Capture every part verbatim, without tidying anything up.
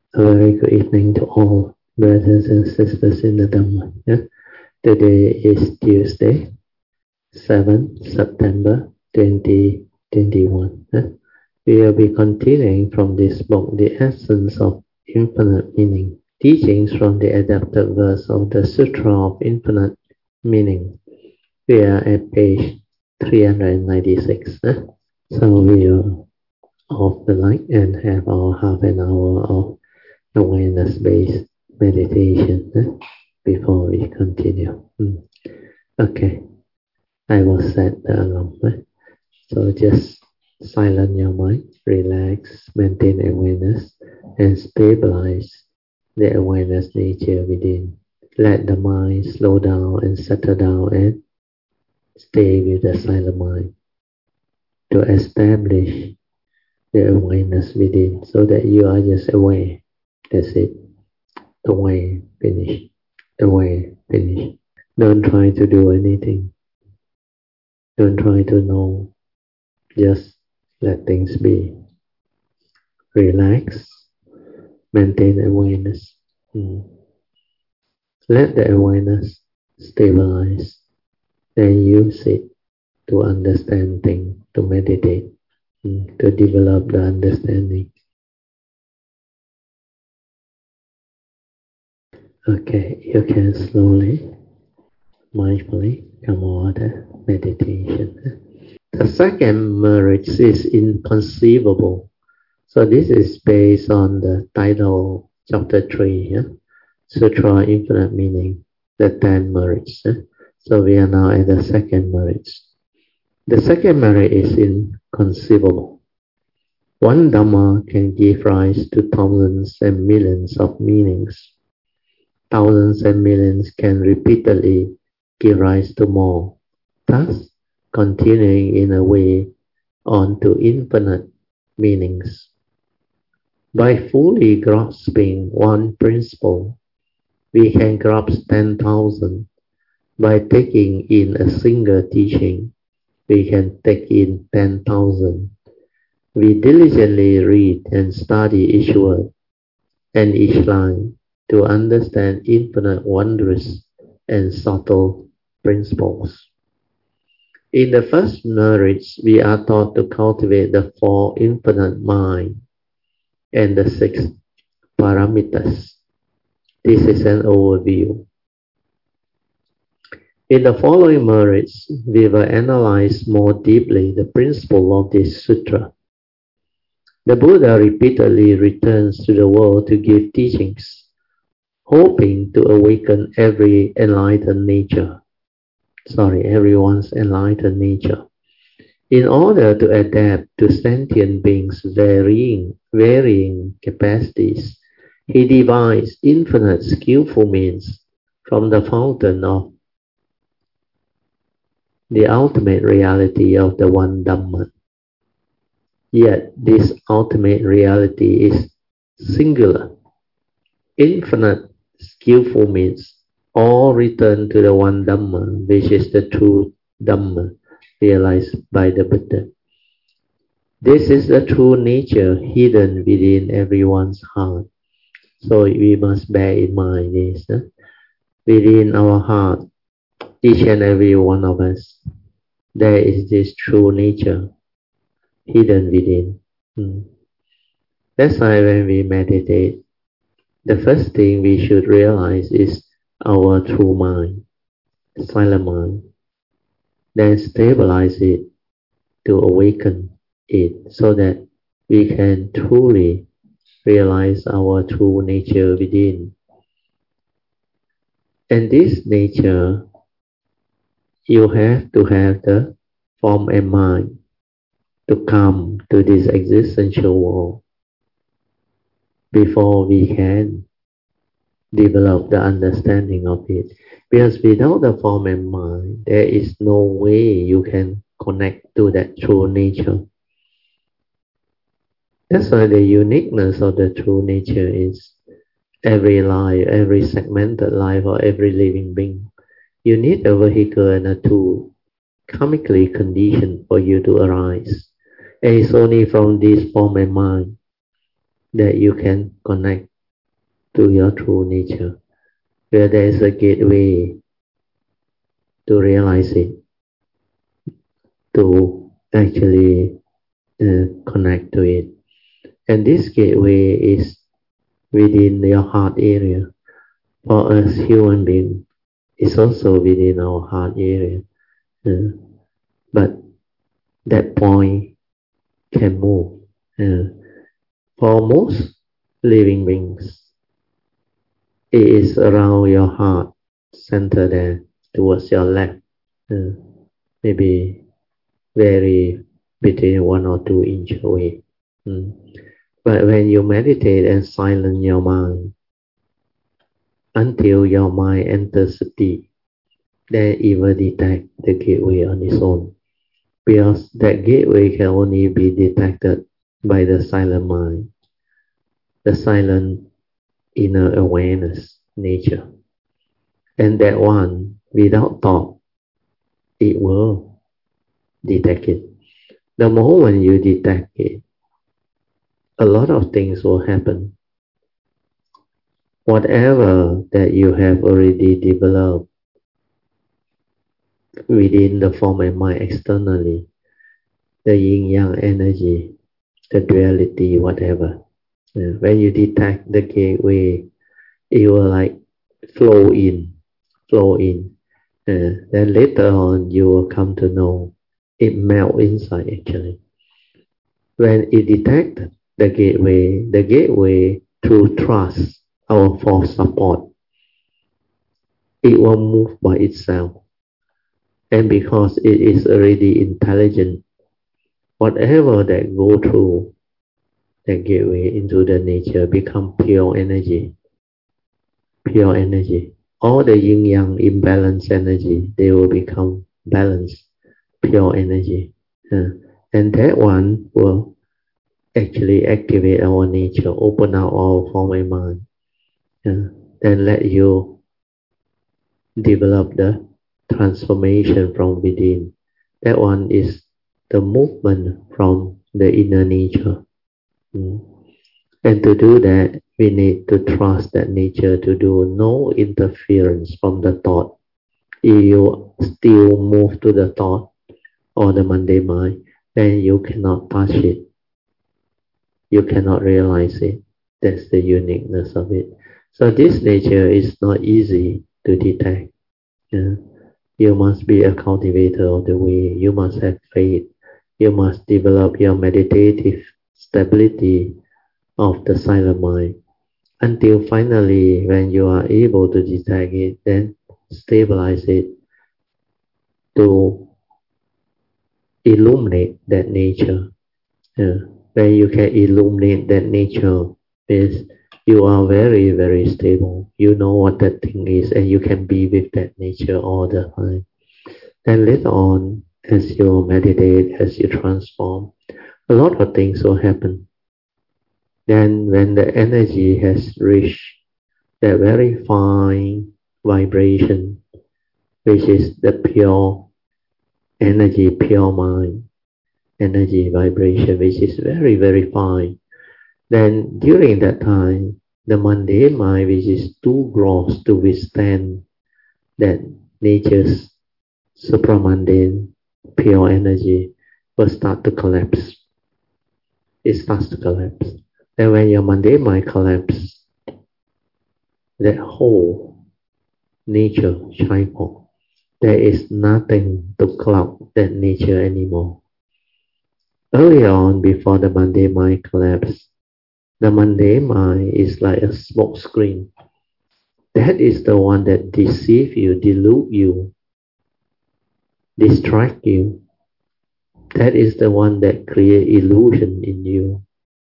A very good evening to all brothers and sisters in the Dhamma. Yeah? Today is Tuesday, seventh September twenty twenty-one. Yeah? We will be continuing from this book, The Essence of Infinite Meaning, teachings from the adapted verse of the Sutra of Infinite Meaning. We are at page three hundred ninety-six. Yeah? So we will off the light and have our half an hour of awareness-based meditation eh, before we continue. Mm. Okay, I will set the alarm. Eh? So just silence your mind, relax, maintain awareness, and stabilize the awareness nature within. Let the mind slow down and settle down and stay with the silent mind to establish the awareness within so that you are just aware. That's it. Aware, finish. Aware, finish. Don't try to do anything. Don't try to know. Just let things be. Relax. Maintain awareness. Mm. Let the awareness stabilize. Then use it to understand things, to meditate, mm, to develop the understanding. Okay, you can slowly, mindfully come out of meditation. The second marriage is inconceivable. So this is based on the title, chapter three, yeah? Sutra Infinite Meaning, the ten marriage. Yeah? So we are now at the second marriage. The second marriage is inconceivable. One Dhamma can give rise to thousands and millions of meanings. Thousands and millions can repeatedly give rise to more. Thus, continuing in a way on to infinite meanings. By fully grasping one principle, we can grasp ten thousand. By taking in a single teaching, we can take in ten thousand. We diligently read and study each word and each line to understand infinite wondrous and subtle principles. In the first marriage, we are taught to cultivate the four infinite mind and the six paramitas. This is an overview. In the following marriage, we will analyze more deeply the principle of this sutra. The Buddha repeatedly returns to the world to give teachings, hoping to awaken every enlightened nature. Sorry, everyone's enlightened nature. In order to adapt to sentient beings' varying, varying capacities, he devised infinite skillful means from the fountain of the ultimate reality of the one Dhamma. Yet this ultimate reality is singular. Infinite skillful means all return to the one Dhamma, which is the true Dhamma realized by the Buddha. This is the true nature hidden within everyone's heart. So we must bear in mind this. Huh? Within our heart, each and every one of us, there is this true nature hidden within. Hmm. That's why when we meditate, the first thing we should realize is our true mind, silent mind. Then stabilize it to awaken it so that we can truly realize our true nature within. And this nature, you have to have the form and mind to come to this existential world before we can develop the understanding of it. Because without the form and mind, there is no way you can connect to that true nature. That's why the uniqueness of the true nature is every life, every segmented life or every living being. You need a vehicle and a tool karmically conditioned for you to arise. And it's only from this form and mind that you can connect to your true nature, where there is a gateway to realize it, to actually uh, connect to it. And this gateway is within your heart area. For us human beings, it's also within our heart area. Uh, but that point can move. Uh, for most living beings, it is around your heart center there, towards your left. Uh, maybe very between one or two inch away. Mm. But when you meditate and silence your mind, until your mind enters sati, then it will detect the gateway on its own. Because that gateway can only be detected by the silent mind, the silent inner awareness nature. And that one, without thought, it will detect it. The moment you detect it, a lot of things will happen. Whatever that you have already developed within the form and mind externally, the yin-yang energy, the duality, whatever. Uh, when you detect the gateway, it will like flow in, flow in. Uh, then later on, you will come to know it melt inside actually. When it detects the gateway, the gateway through trust, our false support, it will move by itself. And because it is already intelligent, whatever that go through that gateway into the nature become pure energy. Pure energy. All the yin-yang imbalanced energy, they will become balanced, pure energy. Uh, and that one will actually activate our nature, open up our form and mind, uh, then let you develop the transformation from within. That one is the movement from the inner nature. Mm. And to do that, we need to trust that nature to do no interference from the thought. If you still move to the thought or the mundane mind, then you cannot touch it. You cannot realize it. That's the uniqueness of it. So this nature is not easy to detect. Yeah. You must be a cultivator of the way. You must have faith. You must develop your meditative stability of the silent mind until finally when you are able to detect it, then stabilize it to illuminate that nature. Yeah. When you can illuminate that nature, is you are very, very stable. You know what that thing is and you can be with that nature all the time. Then later on, as you meditate, as you transform, a lot of things will happen. Then when the energy has reached that very fine vibration, which is the pure energy, pure mind, energy vibration, which is very, very fine, then during that time, the mundane mind, which is too gross to withstand that nature's supramundane pure energy, will start to collapse. It starts to collapse. And when your mundane mind collapses, that whole nature shines forth. There is nothing to cloud that nature anymore. Early on, before the mundane mind collapses, the mundane mind is like a smoke screen. That is the one that deceives you, delude you, distract you. That is the one that creates illusion in you.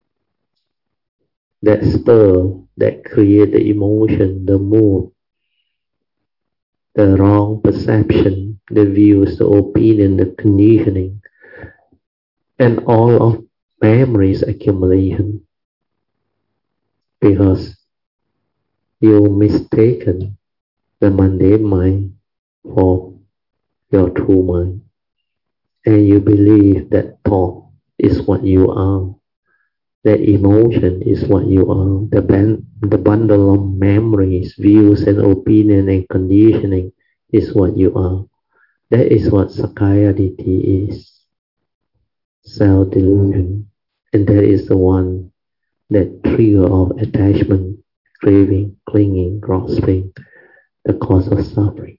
That stir, that creates the emotion, the mood, the wrong perception, the views, the opinion, the conditioning, and all of memories accumulation. Because you mistaken the mundane mind for your true mind. And you believe that thought is what you are. That emotion is what you are. The the bundle of memories, views and opinion and conditioning is what you are. That is what Sakkaya Ditthi is. Self-delusion. And that is the one that trigger of attachment, craving, clinging, grasping, the cause of suffering.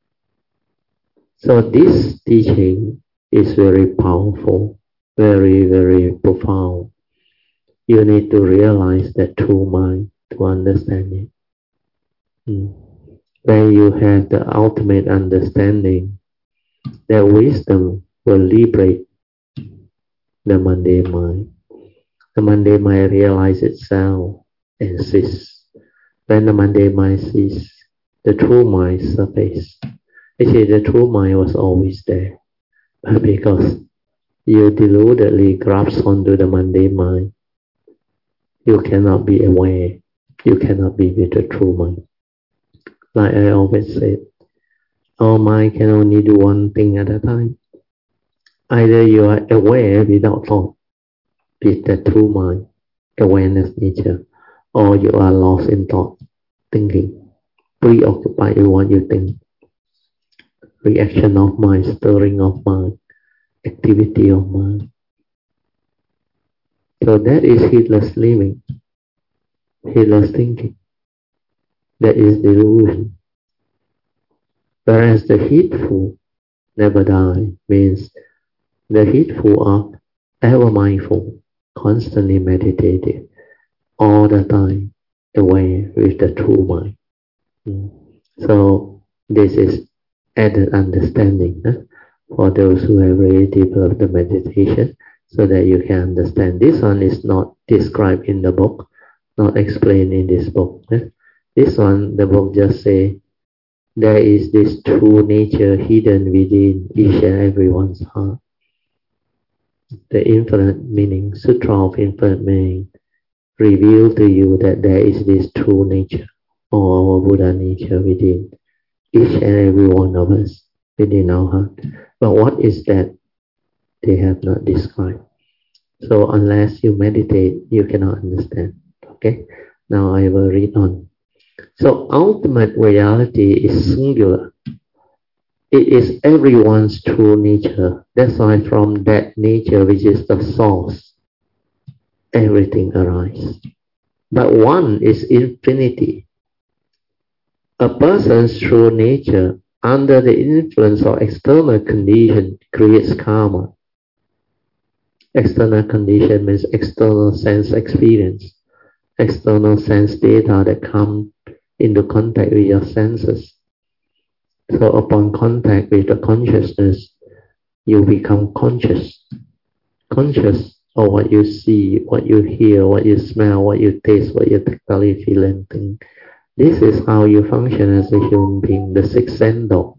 So this teaching is very powerful, very, very profound. You need to realize that true mind to understand it. Mm. When you have the ultimate understanding, that wisdom will liberate the mundane mind. The mundane mind realizes itself and ceases. When the mundane mind ceases, the true mind surfaces. Actually, the true mind was always there, but because you deludedly grasp onto the mundane mind, you cannot be aware. You cannot be with the true mind. Like I always said, our mind can only do one thing at a time. Either you are aware without thought, with the true mind, awareness nature, or you are lost in thought, thinking, preoccupied with what you think. Reaction of mind, stirring of mind, activity of mind. So that is heedless living, heedless thinking. That is delusion. Whereas the heedful never die means the heedful are ever mindful, constantly meditative, all the time aware with the true mind. Mm. So this is added understanding huh, for those who have already developed the meditation, so that you can understand. This one is not described in the book, not explained in this book. Huh. This one, the book just say, there is this true nature hidden within each and everyone's heart. The infinite meaning, Sutra of infinite meaning, reveal to you that there is this true nature, or our Buddha nature within each and every one of us, within our heart. But what is that? They have not described. So unless you meditate, you cannot understand. Okay? Now I will read on. So ultimate reality is singular. It is everyone's true nature. That's why from that nature, which is the source, everything arises. But one is infinity. A person's true nature, under the influence of external condition, creates karma. External condition means external sense experience, external sense data that come into contact with your senses. So upon contact with the consciousness, you become conscious. Conscious of what you see, what you hear, what you smell, what you taste, what you tactily feel and think. This is how you function as a human being, the sixth sense door.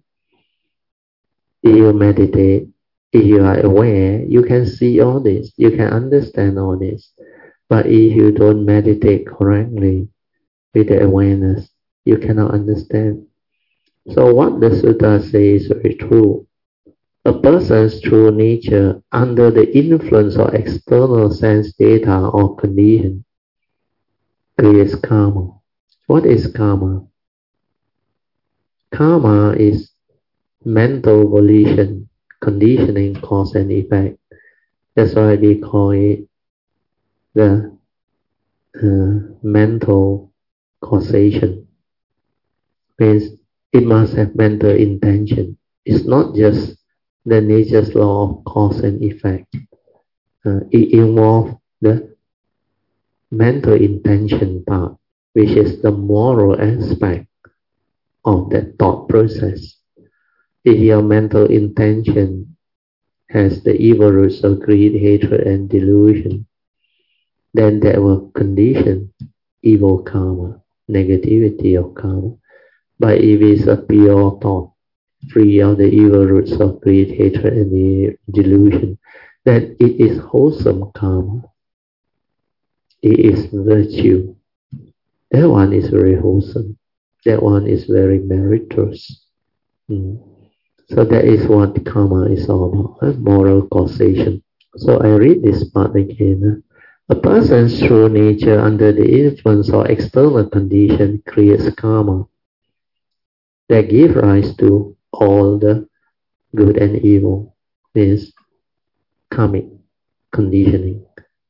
If you meditate, if you are aware, you can see all this, you can understand all this. But if you don't meditate correctly with the awareness, you cannot understand. So what the sutta says is very true. A person's true nature, under the influence of external sense data or condition, creates karma. What is karma? Karma is mental volition, conditioning, cause and effect. That's why we call it the uh, mental causation. Means it must have mental intention. It's not just the nature's law of cause and effect. Uh, it involves the mental intention part, which is the moral aspect of that thought process. If your mental intention has the evil roots of greed, hatred, and delusion, then that will condition evil karma, negativity of karma. But if it's a pure thought, free of the evil roots of greed, hatred, and the delusion, then it is wholesome karma. It is virtue. That one is very wholesome. That one is very meritorious. Mm. So that is what karma is all about, eh? Moral causation. So I read this part again. A person's true nature under the influence of external condition creates karma that give rise to all the good and evil, means karmic conditioning.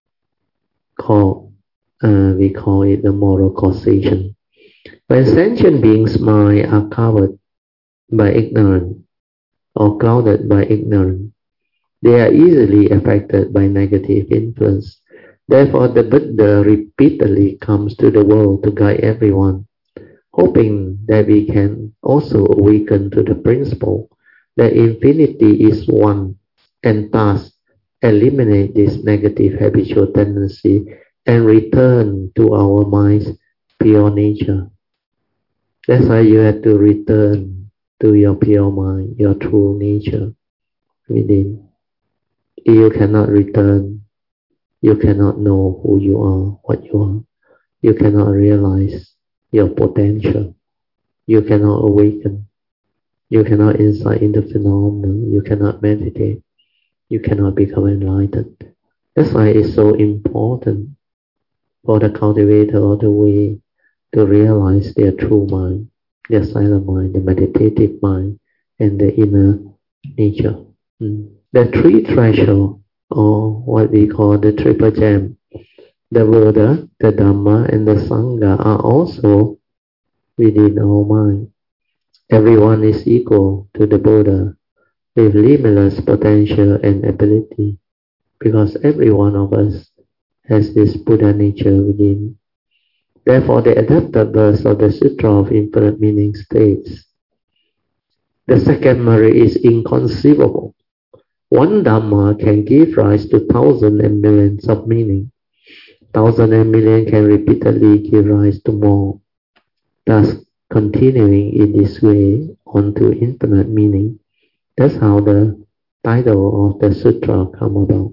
Call, uh, we call it the moral causation. When sentient beings' minds are covered by ignorance or clouded by ignorance, they are easily affected by negative influence. Therefore, the Buddha repeatedly comes to the world to guide everyone, hoping that we can also awaken to the principle that infinity is one, and thus eliminate this negative habitual tendency and return to our mind's pure nature. That's why you have to return to your pure mind, your true nature within. If you cannot return, you cannot know who you are, what you are. You cannot realize your potential. You cannot awaken. You cannot insight into phenomena. You cannot meditate. You cannot become enlightened. That's why it's so important for the cultivator of the way to realize their true mind, their silent mind, the meditative mind, and the inner nature. Mm. The three thresholds, or what we call the triple gem, the Buddha, the Dhamma, and the Sangha are also within our mind. Everyone is equal to the Buddha with limitless potential and ability, because every one of us has this Buddha nature within. Therefore, the adapted verse of the Sutra of Infinite Meaning states, the second merit is inconceivable. One Dhamma can give rise to thousands and millions of meaning. Thousands and millions can repeatedly give rise to more. Thus, continuing in this way on to infinite meaning. That's how the title of the sutra come about.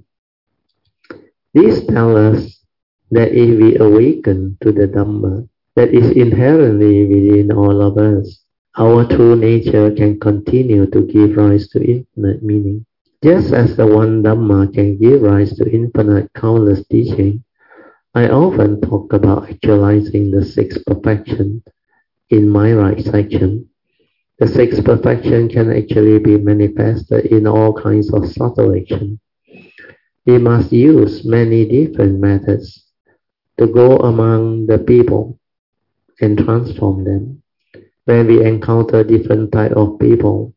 This tells us that if we awaken to the Dhamma that is inherently within all of us, our true nature can continue to give rise to infinite meaning. Just as the one Dhamma can give rise to infinite countless teaching, I often talk about actualizing the sixth perfection in my right section. The sixth perfection can actually be manifested in all kinds of subtle action. We must use many different methods to go among the people and transform them. When we encounter different type of people,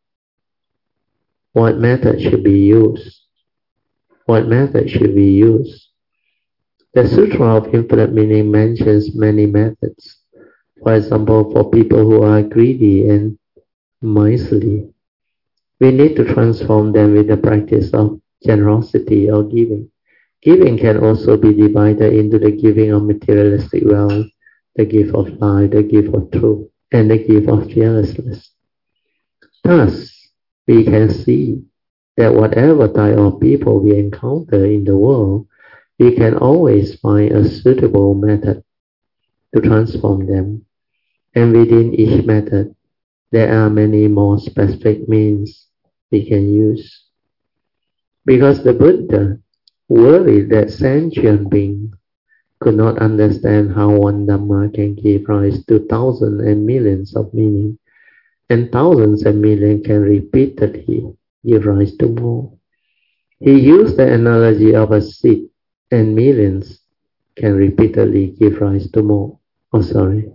what method should be used? What method should we use? The Sutra of Infinite Meaning mentions many methods. For example, for people who are greedy and miserly, we need to transform them with the practice of generosity or giving. Giving can also be divided into the giving of materialistic wealth, the gift of life, the gift of truth, and the gift of fearlessness. Thus, we can see that whatever type of people we encounter in the world, we can always find a suitable method to transform them. And within each method, there are many more specific means we can use. Because the Buddha worried that sentient beings could not understand how one Dhamma can give rise to thousands and millions of meaning, and thousands and millions can repeatedly give rise to more. He used the analogy of a seed, and millions can repeatedly give rise to more. Oh, sorry.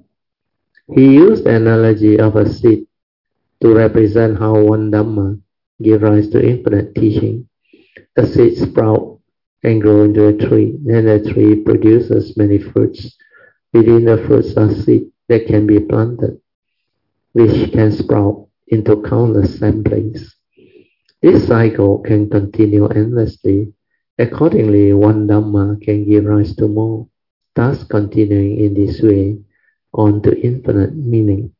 He used the analogy of a seed to represent how one Dhamma gives rise to infinite teaching. A seed sprouts and grows into a tree, and the tree produces many fruits. Within the fruits are seeds that can be planted, which can sprout into countless saplings. This cycle can continue endlessly. Accordingly, one Dhamma can give rise to more, thus continuing in this way on to infinite meaning.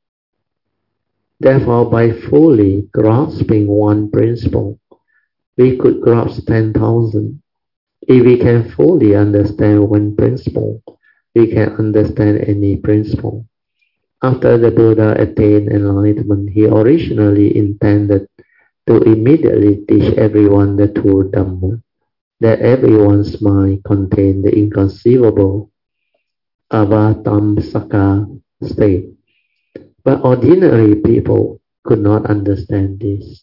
Therefore, by fully grasping one principle, we could grasp ten thousand. If we can fully understand one principle, we can understand any principle. After the Buddha attained enlightenment, he originally intended to immediately teach everyone the true Dhamma. that everyone's mind contained the inconceivable avatamsaka state. But ordinary people could not understand this.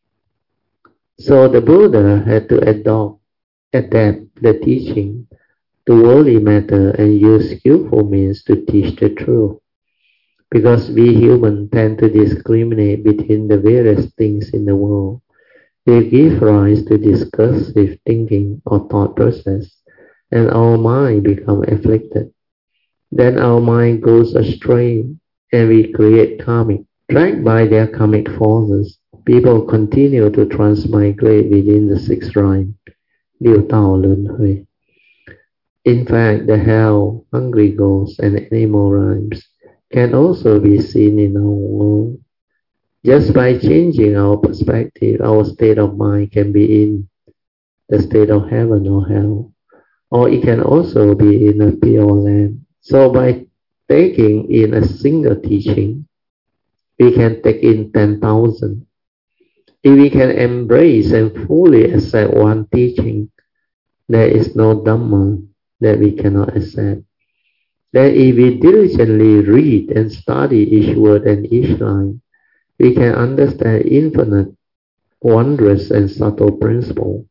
So the Buddha had to adopt, adapt the teaching to worldly matter and use skillful means to teach the truth. Because we humans tend to discriminate between the various things in the world, they give rise to discursive thinking or thought process, and our mind become afflicted. Then our mind goes astray, and we create karmic. Dragged by their karmic forces, people continue to transmigrate within the six rhymes, Liu Tao Lun Hui. In fact, the hell, hungry ghosts, and animal rhymes can also be seen in our world. Just by changing our perspective, our state of mind can be in the state of heaven or hell, or it can also be in a pure land. So by taking in a single teaching, we can take in ten thousand. If we can embrace and fully accept one teaching, there is no Dhamma that we cannot accept. That if we diligently read and study each word and each line, we can understand infinite, wondrous and subtle principle.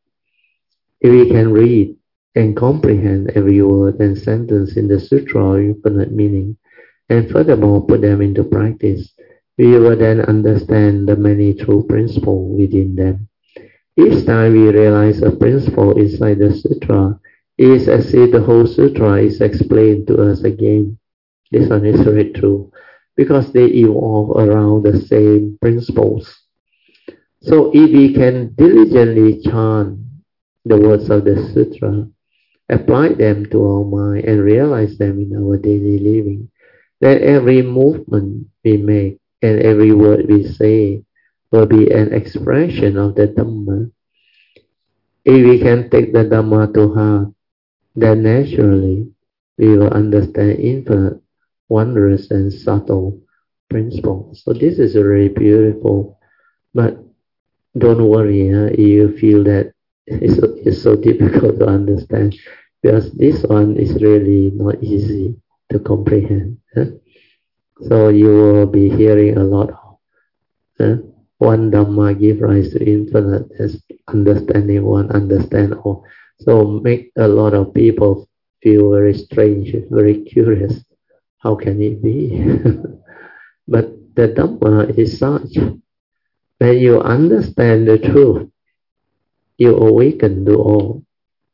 If we can read and comprehend every word and sentence in the sutra or infinite meaning, and furthermore put them into practice, we will then understand the many true principles within them. Each time we realize a principle inside the sutra, it is as if the whole sutra is explained to us again. This one is very true, because they evolve around the same principles. So if we can diligently chant the words of the sutra, apply them to our mind and realize them in our daily living, then every movement we make and every word we say will be an expression of the Dhamma. If we can take the Dhamma to heart, then naturally we will understand infinite, wondrous and subtle principles. So this is very beautiful. But don't worry huh, if you feel that it's, it's so difficult to understand, because this one is really not easy to comprehend. Huh? So you will be hearing a lot of huh? One Dhamma give rise to infinite understanding, one understand all. So make a lot of people feel very strange, very curious. How can it be? But the Dhamma is such. When you understand the truth, you awaken to all.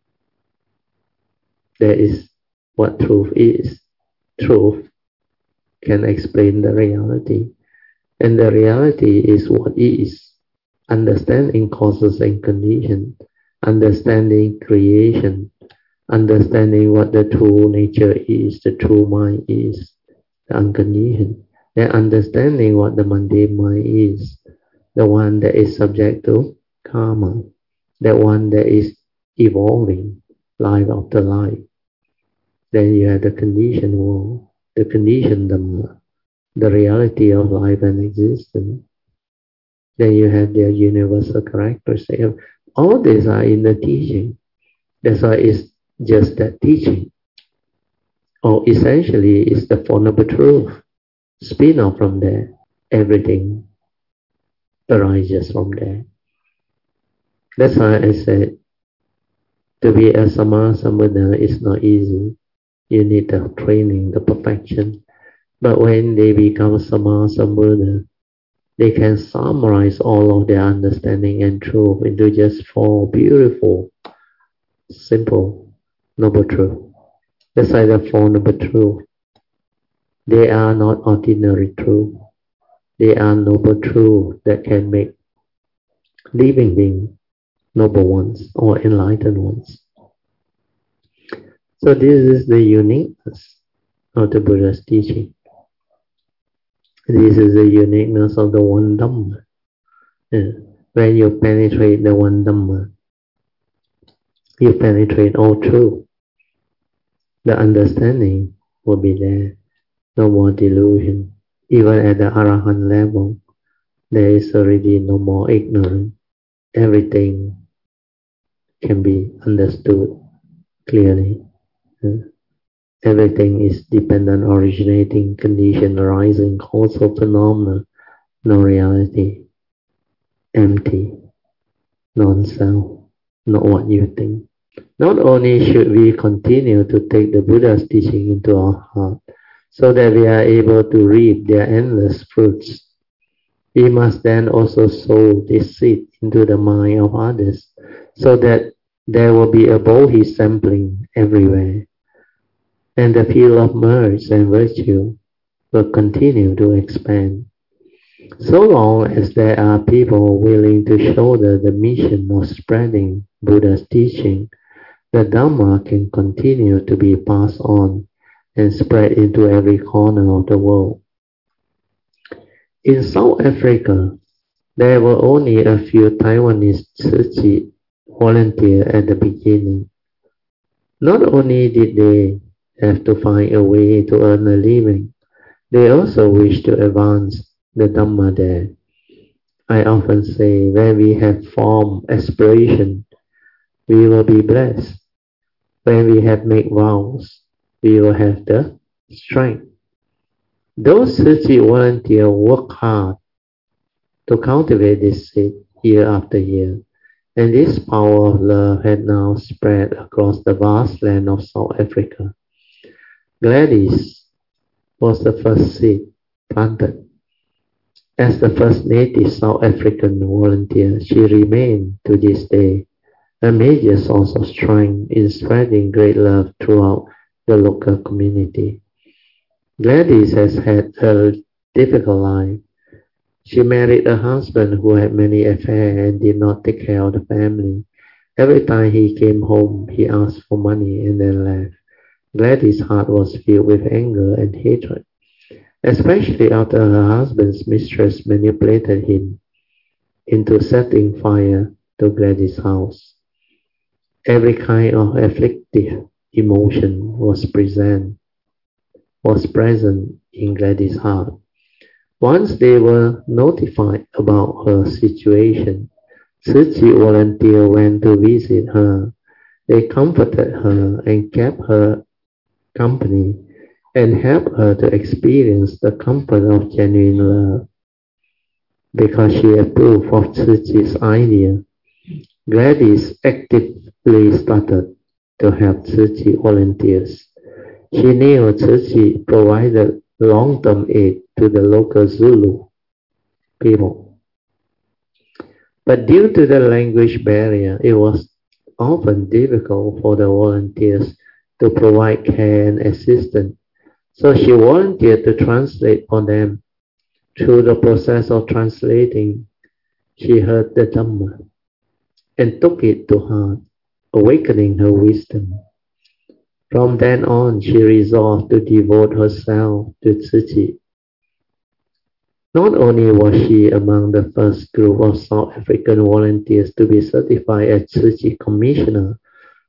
That is what truth is. Truth can explain the reality. And the reality is what is. Understanding causes and conditions. Understanding creation. Understanding what the true nature is, the true mind is, the unconditioned. Then understanding what the mundane mind is, the one that is subject to karma, the one that is evolving life after life. Then you have the conditioned world, the conditioned Dhamma, the reality of life and existence. Then you have their universal characteristics. All these are in the teaching. That's why it's just that teaching. Or essentially it's the Four Noble Truth. Spin off from there. Everything arises from there. That's why I said to be a Sama Sambuddha is not easy. You need the training, the perfection. But when they become Sama Sambuddha, they can summarize all of their understanding and truth into just four beautiful, simple, noble truth. That's why the Four Noble Truth. They are not ordinary truth. They are noble truth that can make living beings noble ones or enlightened ones. So this is the uniqueness of the Buddha's teaching. This is the uniqueness of the one Dhamma. Yeah. When you penetrate the one Dhamma, you penetrate all truth. The understanding will be there. No more delusion. Even at the Arahant level, there is already no more ignorance. Everything can be understood clearly. Uh, everything is dependent, originating, condition, arising, causal phenomena, no reality, empty, non-self, not what you think. Not only should we continue to take the Buddha's teaching into our heart so that we are able to reap their endless fruits, we must then also sow this seed into the mind of others so that there will be a bodhi sampling everywhere, and the field of merits and virtue will continue to expand. So long as there are people willing to shoulder the mission of spreading Buddha's teaching, the Dhamma can continue to be passed on and spread into every corner of the world. In South Africa, there were only a few Taiwanese Tzu Chi volunteers at the beginning. Not only did they have to find a way to earn a living, they also wished to advance the Dhamma there. I often say, when we have formed aspiration, we will be blessed. When we have made vows, we will have the strength. Those Tzu Chi volunteers work hard to cultivate this seed year after year, and this power of love had now spread across the vast land of South Africa. Gladys was the first seed planted. As the first native South African volunteer, she remained to this day a major source of strength in spreading great love throughout the local community. Gladys has had a difficult life. She married a husband who had many affairs and did not take care of the family. Every time he came home, he asked for money and then left. Gladys' heart was filled with anger and hatred, especially after her husband's mistress manipulated him into setting fire to Gladys' house. Every kind of afflictive emotion was present, was present in Gladys' heart. Once they were notified about her situation, Tzu Chi volunteers went to visit her. They comforted her and kept her company and helped her to experience the comfort of genuine love. Because she approved of Tzu Chi's idea, Gladys actively started to help Tzu Chi volunteers. She knew Tzu Chi provided long-term aid to the local Zulu people. But due to the language barrier, it was often difficult for the volunteers to provide care and assistance. So she volunteered to translate for them. Through the process of translating, she heard the Dhamma and took it to heart, awakening her wisdom. From then on, she resolved to devote herself to Tzu Chi. Not only was she among the first group of South African volunteers to be certified as Tzu Chi Commissioner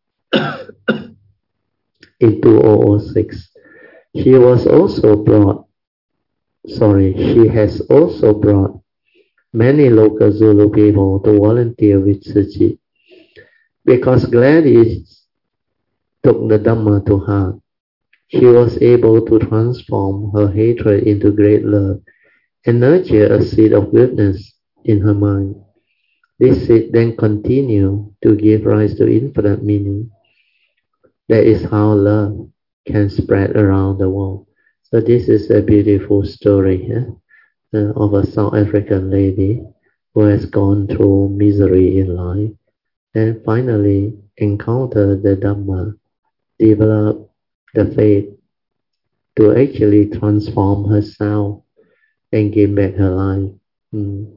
in two thousand six, she was also brought, sorry, she has also brought many local Zulu people to volunteer with Tzu Chi. Because Gladys took the Dhamma to heart, she was able to transform her hatred into great love and nurture a seed of goodness in her mind. This seed then continued to give rise to infinite meaning. That is how love can spread around the world. So this is a beautiful story eh, uh, of a South African lady who has gone through misery in life and finally encountered the Dhamma, developed the faith to actually transform herself and give back her life. Mm.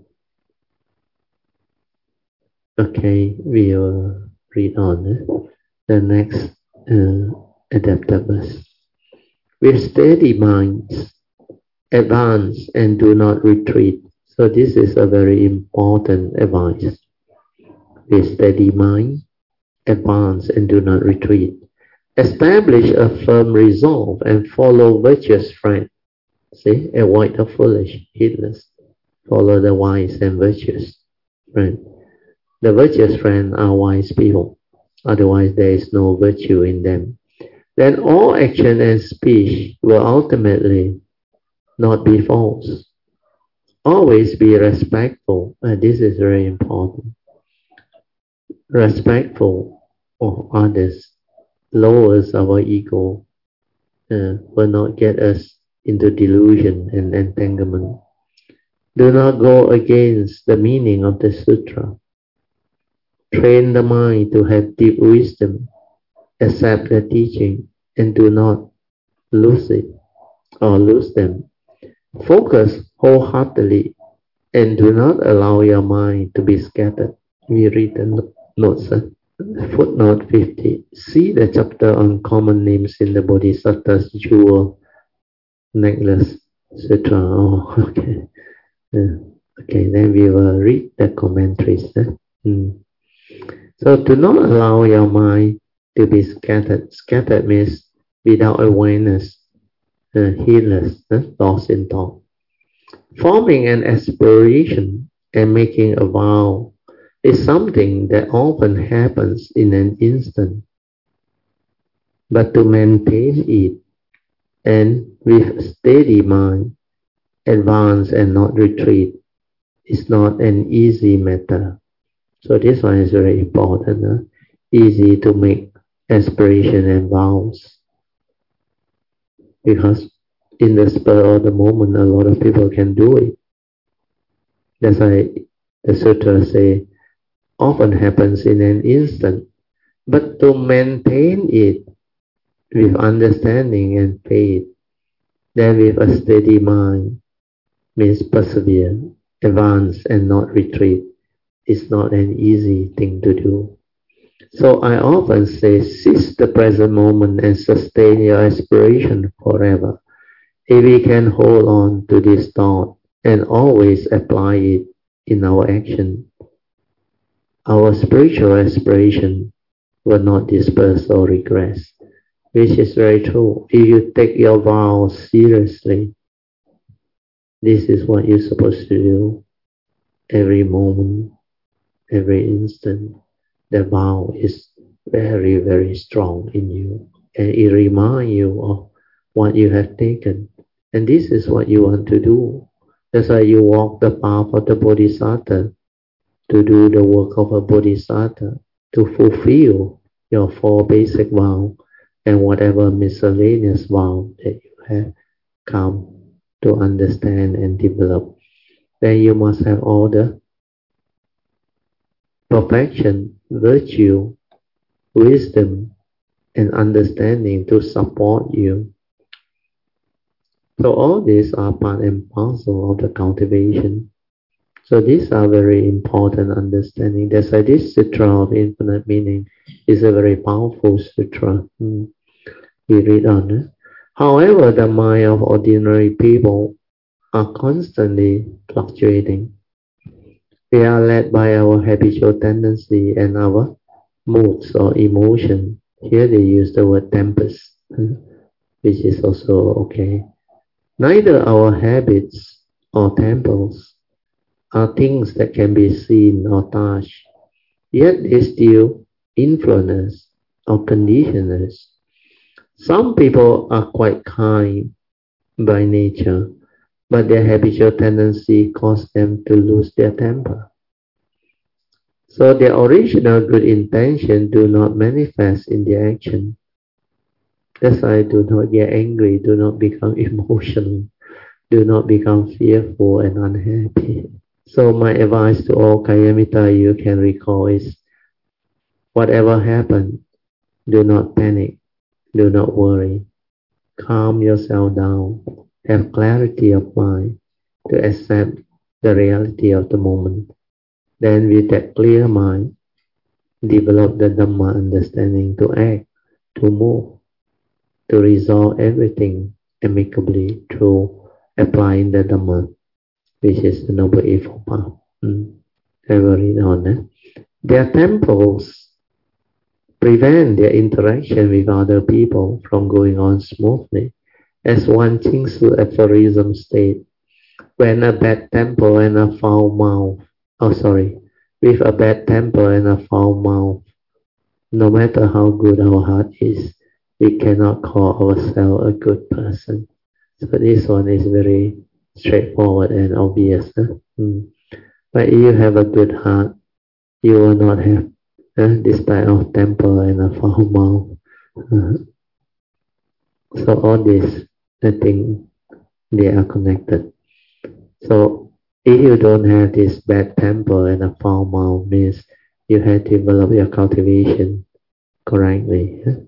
Okay, we will read on eh? the next uh, adapted verse. With steady minds, advance and do not retreat. So this is a very important advice. With steady mind, advance and do not retreat. Establish a firm resolve and follow virtuous friends. See, avoid the foolish, heedless. Follow the wise and virtuous friends. The virtuous friends are wise people. otherwise there is no virtue in them. Then all action and speech will ultimately not be false. Always be respectful, and this is very important. Respectful of others lowers our ego, uh, will not get us into delusion and entanglement. Do not go against the meaning of the sutra. Train the mind to have deep wisdom, accept the teaching, and do not lose it or lose them. Focus wholeheartedly and do not allow your mind to be scattered. We read the notes. Footnote fifty. See the chapter on common names in the Bodhisattva's Jewel Necklace Sutra. Oh, okay. Uh, okay, then we will read the commentaries. Uh. Mm. So do not allow your mind to be scattered. Scattered means without awareness, uh, heedless, uh, lost in thought. Forming an aspiration and making a vow is something that often happens in an instant. But to maintain it and with steady mind, advance and not retreat is not an easy matter. So this one is very important. Huh? Easy to make aspiration and vows. Because in the spur of the moment, a lot of people can do it. That's why the sutra say, often happens in an instant. But to maintain it with understanding and faith, then with a steady mind, means persevere, advance and not retreat. It's not an easy thing to do. So I often say, seize the present moment and sustain your aspiration forever. If we can hold on to this thought and always apply it in our action, our spiritual aspiration will not disperse or regress, which is very true. If you take your vows seriously, this is what you're supposed to do every moment, every instant. The vow is very, very strong in you, and it reminds you of what you have taken. And this is what you want to do. That's why you walk the path of the Bodhisattva, to do the work of a Bodhisattva, to fulfill your four basic vows and whatever miscellaneous vow that you have come to understand and develop. Then you must have all the perfection, virtue, wisdom, and understanding to support you. So all these are part and parcel of the cultivation. So these are very important understanding. That's why this sutra of infinite meaning is a very powerful sutra. Hmm. We read on it. However, the mind of ordinary people are constantly fluctuating. We are led by our habitual tendency and our moods or emotion. Here they use the word tempest, which is also okay. Neither our habits or tempers are things that can be seen or touched, yet they still influence us or condition us. Some people are quite kind by nature, but their habitual tendency causes them to lose their temper. So their original good intention do not manifest in their action. That's why do not get angry, do not become emotional, do not become fearful and unhappy. So my advice to all Kayamita you can recall is, whatever happens, do not panic, do not worry. Calm yourself down, have clarity of mind to accept the reality of the moment. Then with that clear mind, develop the Dhamma understanding to act, to move, to resolve everything amicably through applying the Dhamma, which is the Noble Eightfold Path. Mm. I will read on. Eh? Their temples prevent their interaction with other people from going on smoothly. As one Qingsu aphorism states, when a bad temper and a foul mouth, oh sorry, with a bad temper and a foul mouth, no matter how good our heart is, we cannot call ourselves a good person. So this one is very straightforward and obvious. Huh? Mm. But if you have a good heart, you will not have uh, this type of temper and a foul mouth. Uh, so all this, I think they are connected. So if you don't have this bad temper and a foul mouth, means you have developed your cultivation correctly. Huh?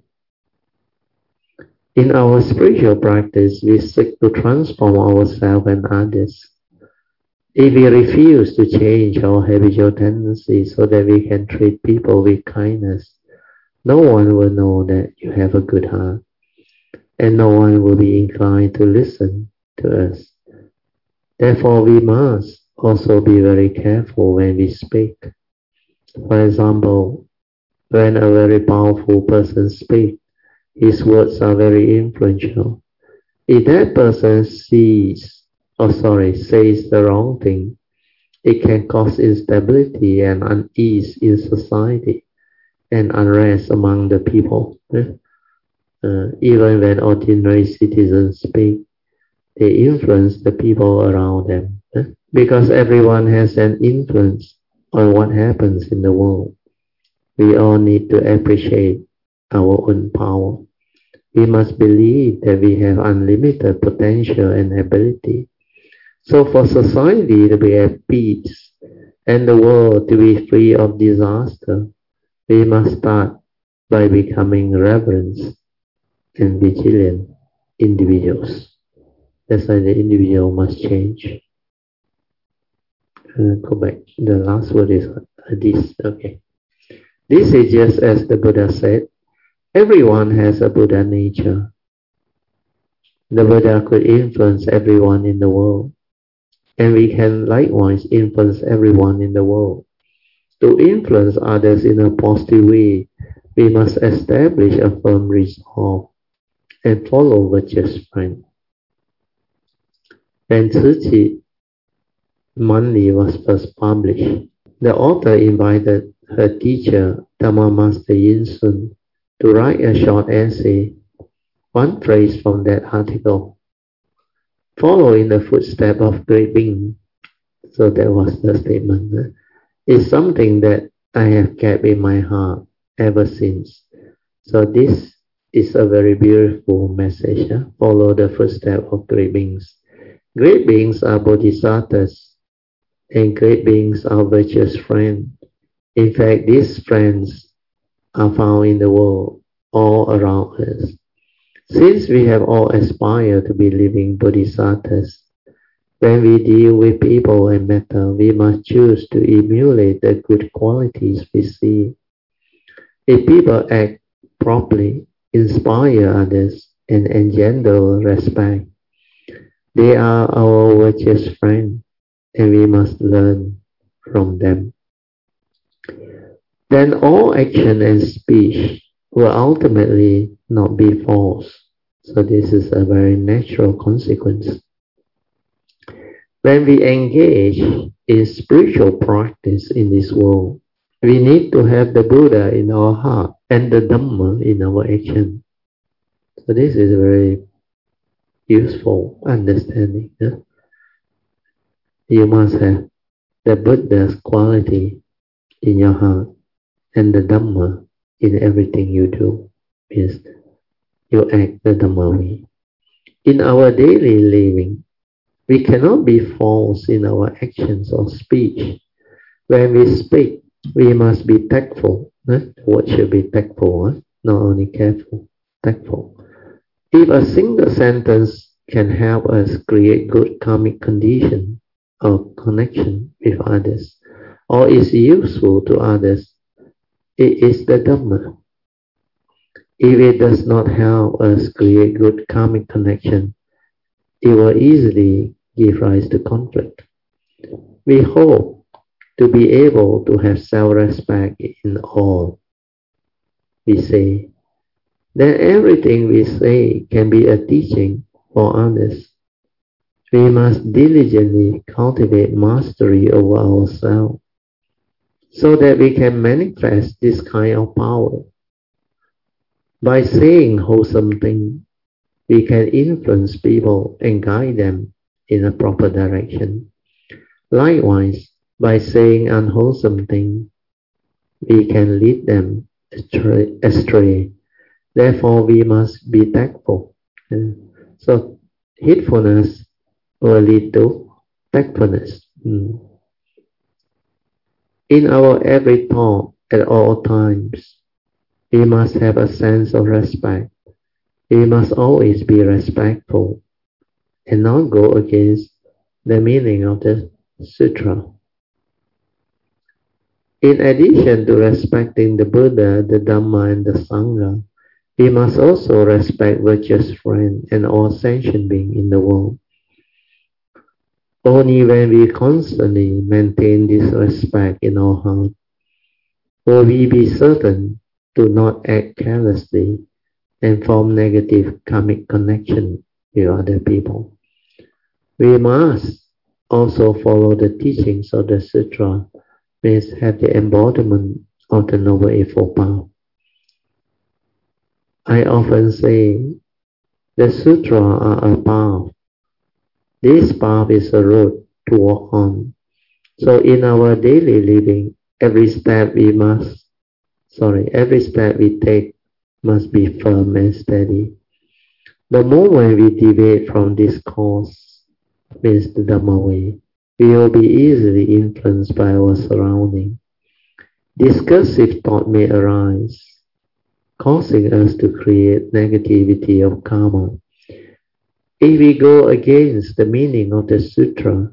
In our spiritual practice, we seek to transform ourselves and others. If we refuse to change our habitual tendencies so that we can treat people with kindness, no one will know that you have a good heart, and no one will be inclined to listen to us. Therefore, we must also be very careful when we speak. For example, when a very powerful person speaks, his words are very influential. If that person sees, or sorry, says the wrong thing, it can cause instability and unease in society and unrest among the people. Uh, even when ordinary citizens speak, they influence the people around them. Because everyone has an influence on what happens in the world, we all need to appreciate our own power. We must believe that we have unlimited potential and ability. So for society to be at peace and the world to be free of disaster, we must start by becoming reverent and vigilant individuals. That's why the individual must change. Uh, go back. The last word is this. Okay. This is just as the Buddha said, everyone has a Buddha nature. The Buddha could influence everyone in the world, and we can likewise influence everyone in the world. To influence others in a positive way, we must establish a firm resolve and follow virtuous friend. When Tzu Chi monthly was first published, the author invited her teacher, Dhamma Master Yin Sun, to write a short essay, one phrase from that article, following the footsteps of great beings. So that was the statement. It's something that I have kept in my heart ever since. So this is a very beautiful message. Huh? Follow the footsteps of great beings. Great beings are bodhisattvas, and great beings are virtuous friends. In fact, these friends are found in the world all around us. Since we have all aspired to be living bodhisattvas, when we deal with people and matter, we must choose to emulate the good qualities we see. If people act properly, inspire others, and engender respect, they are our virtuous friends, and we must learn from them. Then all action and speech will ultimately not be false. So this is a very natural consequence. When we engage in spiritual practice in this world, we need to have the Buddha in our heart and the Dhamma in our action. So this is a very useful understanding. Huh? You must have the Buddha's quality in your heart and the Dhamma in everything you do. Means you act the Dhamma way. In our daily living, we cannot be false in our actions or speech. When we speak, we must be tactful. Huh? The word should be tactful, huh? Not only careful, tactful. If a single sentence can help us create good karmic condition or connection with others, or is useful to others, it is the Dhamma. If it does not help us create good karmic connection, it will easily give rise to conflict. We hope to be able to have self-respect in all we say. Then everything we say can be a teaching for others. We must diligently cultivate mastery over ourselves so that we can manifest this kind of power By saying wholesome things, we can influence people and guide them in a proper direction. Likewise, by saying unwholesome things, we can lead them astray. astray. Therefore, we must be tactful. So, heedfulness will lead to tactfulness. Mm. In our every thought at all times, we must have a sense of respect. We must always be respectful and not go against the meaning of the sutra. In addition to respecting the Buddha, the Dhamma, and the Sangha, we must also respect virtuous friends and all sentient beings in the world. Only when we constantly maintain this respect in our heart will we be certain to not act carelessly and form negative karmic connection with other people. We must also follow the teachings of the sutra, means have the embodiment of the Noble Eightfold Path. I often say the sutra are a path. This path is a road to walk on. So in our daily living, every step we must, sorry, every step we take must be firm and steady. The moment we deviate from this course, means the Dhamma way, we will be easily influenced by our surroundings. Discursive thought may arise, causing us to create negativity of karma. If we go against the meaning of the sutra,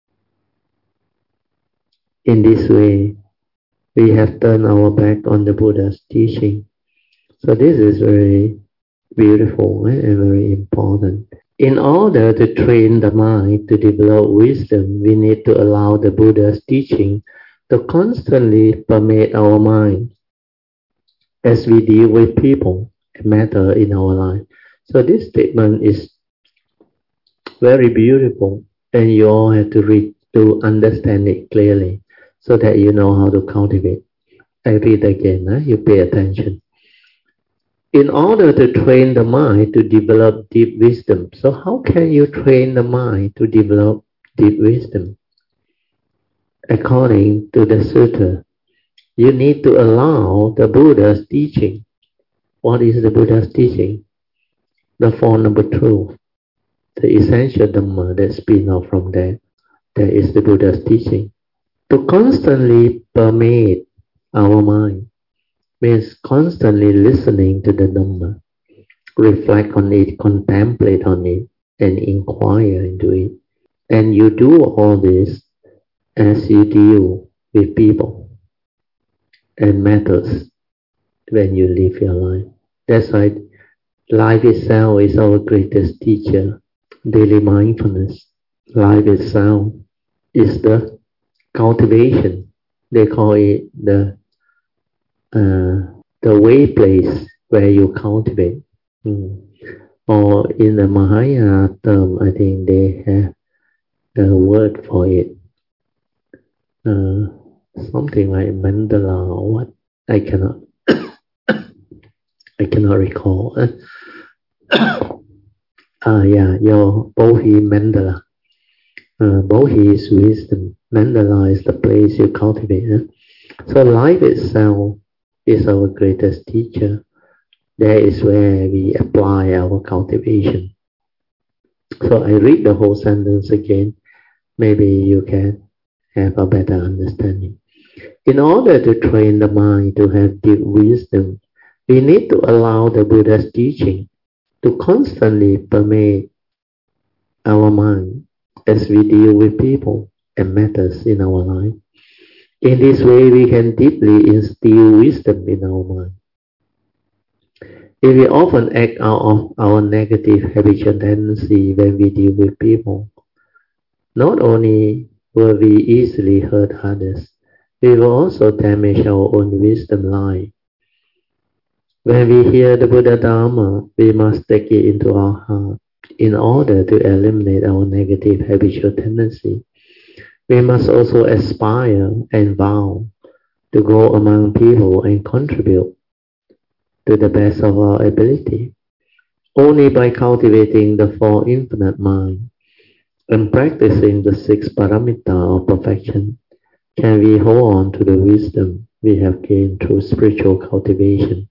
in this way, we have turned our back on the Buddha's teaching. So this is very beautiful and very important. In order to train the mind to develop wisdom, we need to allow the Buddha's teaching to constantly permeate our mind as we deal with people and matter in our life. So this statement is very beautiful, and you all have to read to understand it clearly so that you know how to cultivate. I read again, huh? You pay attention. In order to train the mind to develop deep wisdom. So how can you train the mind to develop deep wisdom? According to the sutta, you need to allow the Buddha's teaching. What is the Buddha's teaching? The Four Noble Truths, the essential Dhamma that spin off from that. That is the Buddha's teaching. To constantly permeate our mind means constantly listening to the Dhamma, reflect on it, contemplate on it, and inquire into it. And you do all this as you deal with people and matters when you live your life. That's why life itself is our greatest teacher. Daily mindfulness, life itself is the cultivation. They call it the uh, the way place where you cultivate. Mm. Or in the Mahayana term, I think they have the word for it. Uh, something like mandala or what? I cannot. I cannot recall. Ah, yeah, your Bodhi mandala. Uh, Bodhi is wisdom. Mandala is the place you cultivate. Eh? So life itself is our greatest teacher. That is where we apply our cultivation. So I read the whole sentence again. Maybe you can have a better understanding. In order to train the mind to have deep wisdom, we need to allow the Buddha's teaching to constantly permeate our mind as we deal with people and matters in our life. In this way, we can deeply instill wisdom in our mind. If we often act out of our negative habitual tendency when we deal with people, not only will we easily hurt others, we will also damage our own wisdom life. When we hear the Buddha Dharma, we must take it into our heart in order to eliminate our negative habitual tendency. We must also aspire and vow to go among people and contribute to the best of our ability. Only by cultivating the four infinite mind and practicing the six paramita of perfection can we hold on to the wisdom we have gained through spiritual cultivation.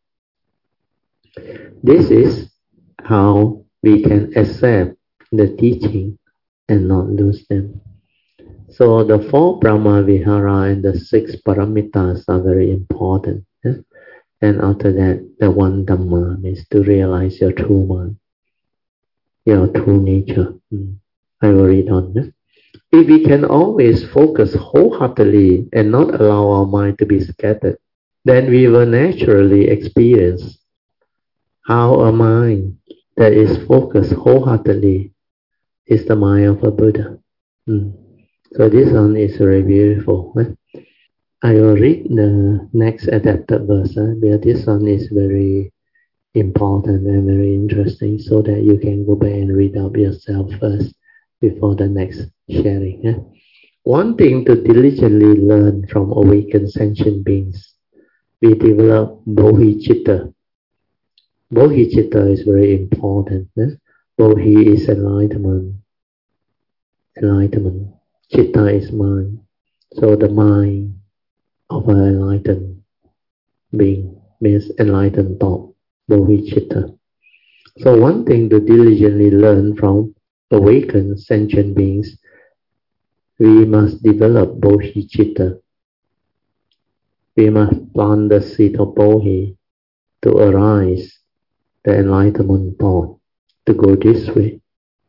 This is how we can accept the teaching and not lose them. So the four Brahma Vihara and the six paramitas are very important. Yeah? And after that, the one Dhamma is to realize your true mind, your true nature. Mm. I will read on. Yeah? If we can always focus wholeheartedly and not allow our mind to be scattered, then we will naturally experience how a mind that is focused wholeheartedly is the mind of a Buddha. Mm. So this one is very beautiful. Eh? I will read the next adapted verse, eh? Because this one is very important and very interesting, so that you can go back and read up yourself first before the next sharing. Eh? Wanting to diligently learn from awakened sentient beings, we develop bodhicitta. Bodhicitta is very important. Eh? Bodhi is enlightenment. Enlightenment. Chitta is mind. So the mind of an enlightened being means enlightened thought. Bodhicitta. So wanting to diligently learn from awakened sentient beings, we must develop bodhicitta. We must plant the seed of bodhi to arise the enlightenment thought to go this way.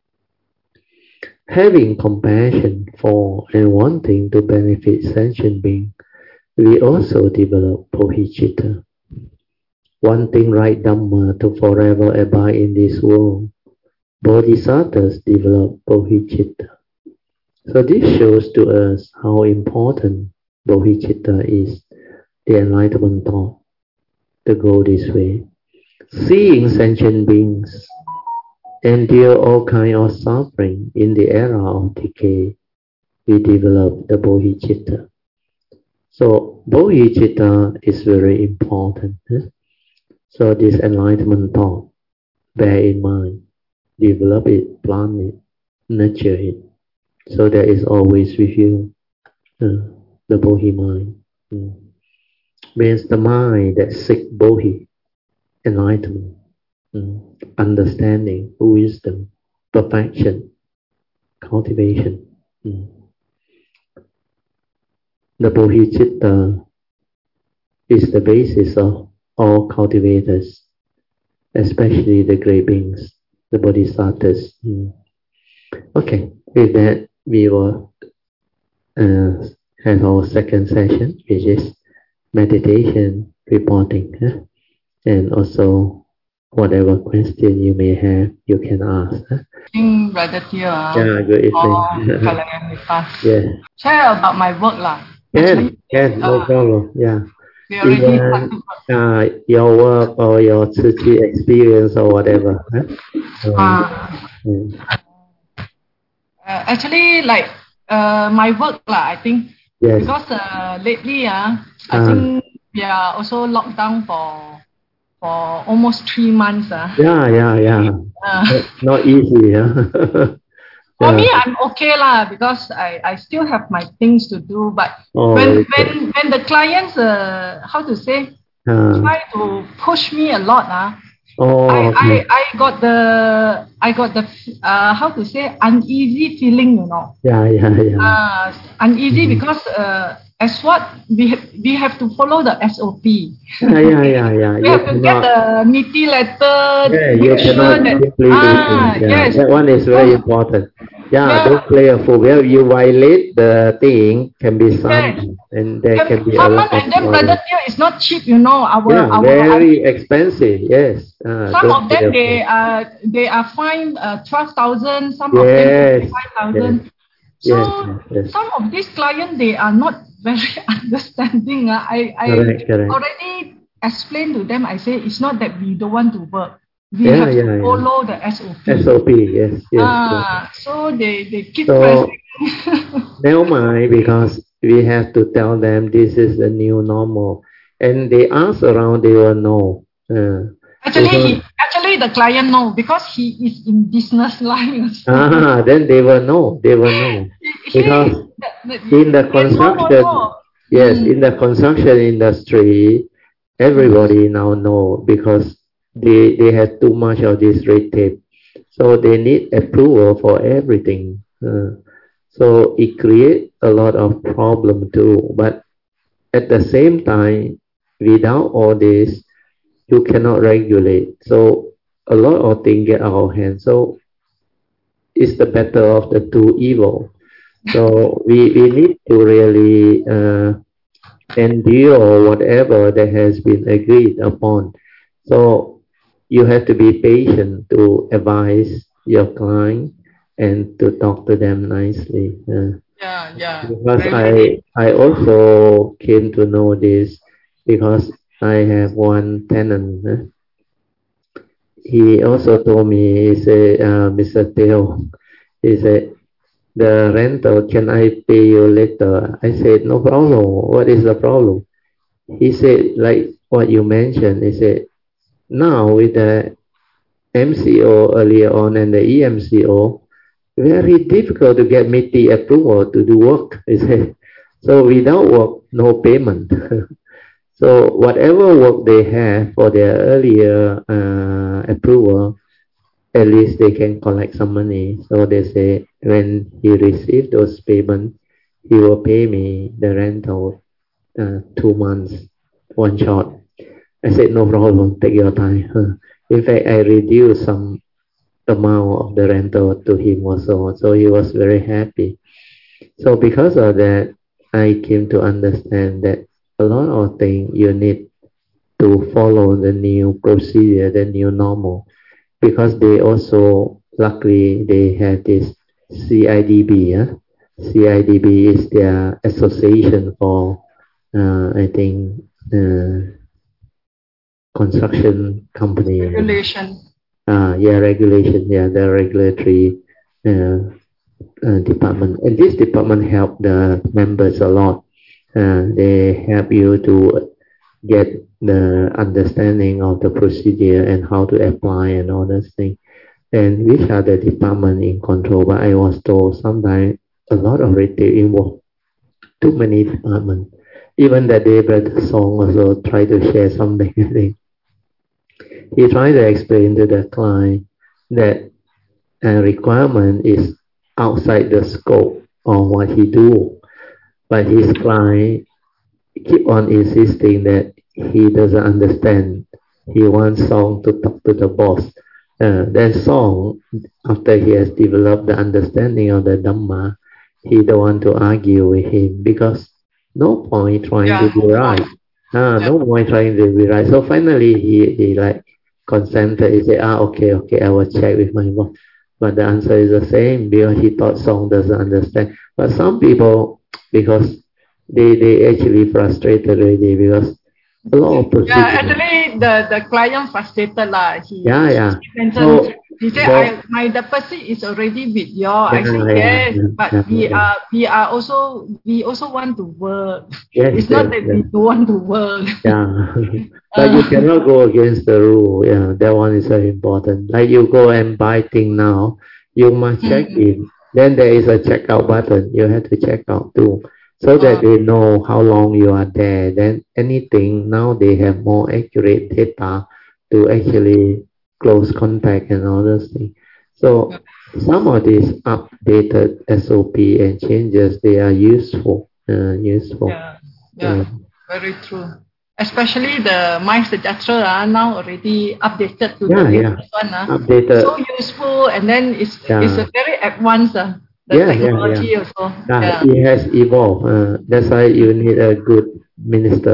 Having compassion for and wanting to benefit sentient beings, we also develop bodhicitta. Wanting right Dhamma to forever abide in this world, bodhisattvas develop bodhicitta. So this shows to us how important bodhicitta is, the enlightenment thought, to go this way. Seeing sentient beings endure all kinds of suffering in the era of decay, we develop the bodhicitta. So bodhicitta is very important. Eh? So this enlightenment thought, bear in mind, develop it, plant it, nurture it, so that it's always with you, uh, the bodhi mind. Mm. Means the mind that seeks bodhi, enlightenment, mm. understanding, wisdom, perfection, cultivation. Mm. The bodhicitta is the basis of all cultivators, especially the great beings, the bodhisattvas. Mm. Okay, with that we will uh, have our second session, which is meditation reporting, huh? And also whatever question you may have, you can ask. Huh? Evening, Brother Teo. Yeah, good evening. Yeah. Share about my work lah. Can, can, no uh, problem. Yeah. We already Even, uh, your work or your Tzu Chi experience or whatever. Huh? Um, uh, yeah. uh, actually, like uh, my work lah, I think. Yes. Because uh, lately, uh, I uh, think we are also locked down for for almost three months. Uh. Yeah, yeah, yeah. Uh, not, not easy. Yeah. For me, I'm okay lah, because I, I still have my things to do. But oh, when okay. when when the clients, uh, how to say, uh, try to push me a lot, ah, uh, I, okay. I I got the I got the uh, how to say, uneasy feeling, you know. Yeah, yeah, yeah. Uh, uneasy mm-hmm. because uh, as what we ha- we have to follow the S O P. Yeah, yeah, yeah, yeah. We you have to get the meaty letter. Yeah, you cannot sure that, play ah, yeah, yes. That one is very so, important. Yeah, yeah, don't play a fool. Well, you violate the thing, can be summoned, yes. and there can, can be a lot of and then Brother Teo is not cheap, you know. Our, yeah, our, very our, expensive. Yes. Uh, some of them they are uh, they are fined uh, twelve thousand. Some yes. of them five thousand. Yes. So yes, yes. some of these clients they are not very understanding. Uh. I I correct, correct. already explained to them. I say it's not that we don't want to work. We yeah, have yeah, to follow yeah. the S O P. S O P, yes, yes. Ah, yes. So they, they keep so, pressing. Never mind, because we have to tell them this is the new normal. And they ask around, they will know. Uh, actually, because, he, actually the client know because he is in business line. Ah, then they will know. They will know he, because he, in the construction, yes, mm. in the construction industry, everybody mm. now know because they they have too much of this red tape, so they need approval for everything. Uh, so it creates a lot of problem too. But at the same time, without all this, you cannot regulate. So a lot of things get out of hand. So it's the better of the two evil. So we, we need to really uh, endure whatever that has been agreed upon. So you have to be patient to advise your client and to talk to them nicely. Uh, yeah, yeah. Because I I also came to know this because I have one tenant. Uh, he also told me, he said, uh, Mister Teo, he said, the rental, can I pay you later? I said, no problem. What is the problem? He said, like what you mentioned, he said, now with the M C O earlier on and the E M C O, very difficult to get M I T I approval to do work. He said, so without work, no payment. So whatever work they have for their earlier uh, approval, at least they can collect some money. So they say when he receives those payments, he will pay me the rental uh, two months, one shot. I said, no problem, take your time. In fact, I reduced some amount of the rental to him also. So he was very happy. So because of that, I came to understand that a lot of things you need to follow the new procedure, the new normal, because they also, luckily, they have this C I D B. Yeah? C I D B is their association for, uh, I think, uh, construction company. Regulation. Uh, yeah, regulation. Yeah, the regulatory uh, uh, department. And this department help the members a lot. Uh, they help you to get the understanding of the procedure and how to apply and all those things. And which are the department in control? But I was told sometimes a lot of retail involved too many departments. Even that David Song also try to share something. I think he tried to explain to the client that a requirement is outside the scope of what he do, but his client keep on insisting that he doesn't understand. He wants Song to talk to the boss. Uh, then Song, after he has developed the understanding of the Dhamma, he don't want to argue with him because no point trying yeah. to be right. Ah, yeah. No point trying to be right. So finally, he, he like consented. He said, ah, okay, okay, I will check with my boss. But the answer is the same because he thought Song doesn't understand. But some people, because they they actually frustrated already because a lot of procedure. Yeah, actually the, the client frustrated lah. He, yeah, yeah. He, so, he said, so, I, my deposit is already with you. Yeah, I said, yes, yeah, but yeah, we yeah. are we are also we also want to work. Yes, it's yes, not that yes. we don't want to work. Yeah. But uh, you cannot go against the rule. Yeah, that one is very important. Like you go and buy thing now, you must check mm-hmm. in. Then there is a checkout button. You have to check out too. So that they know how long you are there. Then anything, now they have more accurate data to actually close contact and all those things. So some of these updated S O P and changes, they are useful. Uh, useful. Yeah, yeah, yeah, very true. Especially the MySejahtera uh, now already updated to yeah, the yeah. latest one. Uh. Updated. So useful, and then it's yeah. it's a very advanced. Uh. The yeah, technology yeah, yeah. also. Yeah, yeah. It has evolved. Uh, that's why you need a good minister.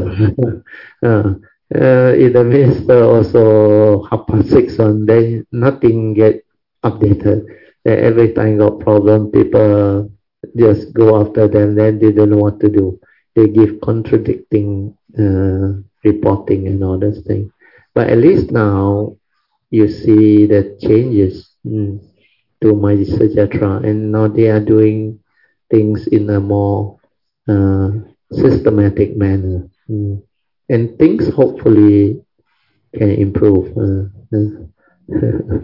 uh, uh, if the minister also half past six on, then nothing get updated. Uh, every time got problem, people just go after them. Then they don't know what to do. They give contradicting uh, reporting and all those things. But at least now you see the changes. Mm. To MySejahtera, and now they are doing things in a more uh, systematic manner, mm. and things hopefully can improve. Uh, uh.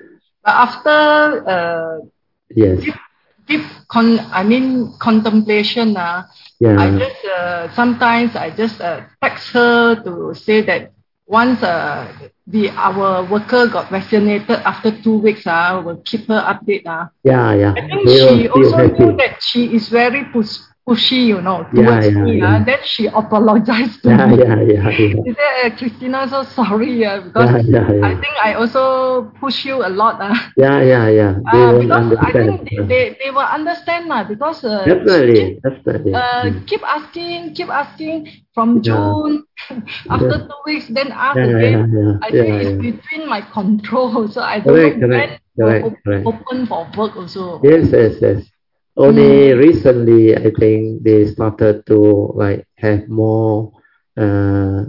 After uh, yes, deep, deep con I mean contemplation. Uh, yeah. I just uh, sometimes I just uh, text her to say that once uh, the our worker got vaccinated after two weeks, uh, we'll keep her update. Uh. Yeah, yeah. I think we she also knew that she is very push, pushy, you know, towards yeah, yeah, me. yeah. Uh, then she apologized to yeah, me. Yeah, yeah, yeah. She said, uh, Christina, so sorry, uh, because yeah, yeah, yeah. I think I also push you a lot. Uh. Yeah, yeah, yeah. They uh, won't because understand. I think they, they, they will understand uh, because uh, definitely, definitely. uh, mm. keep asking, keep asking from Yeah. June, after two weeks, then ask Yeah, again. yeah, yeah, I yeah, think it's yeah. between my control, so I don't Correct, know correct, when correct, will correct. open for work also. Yes, yes, yes. Only recently, I think they started to like have more uh,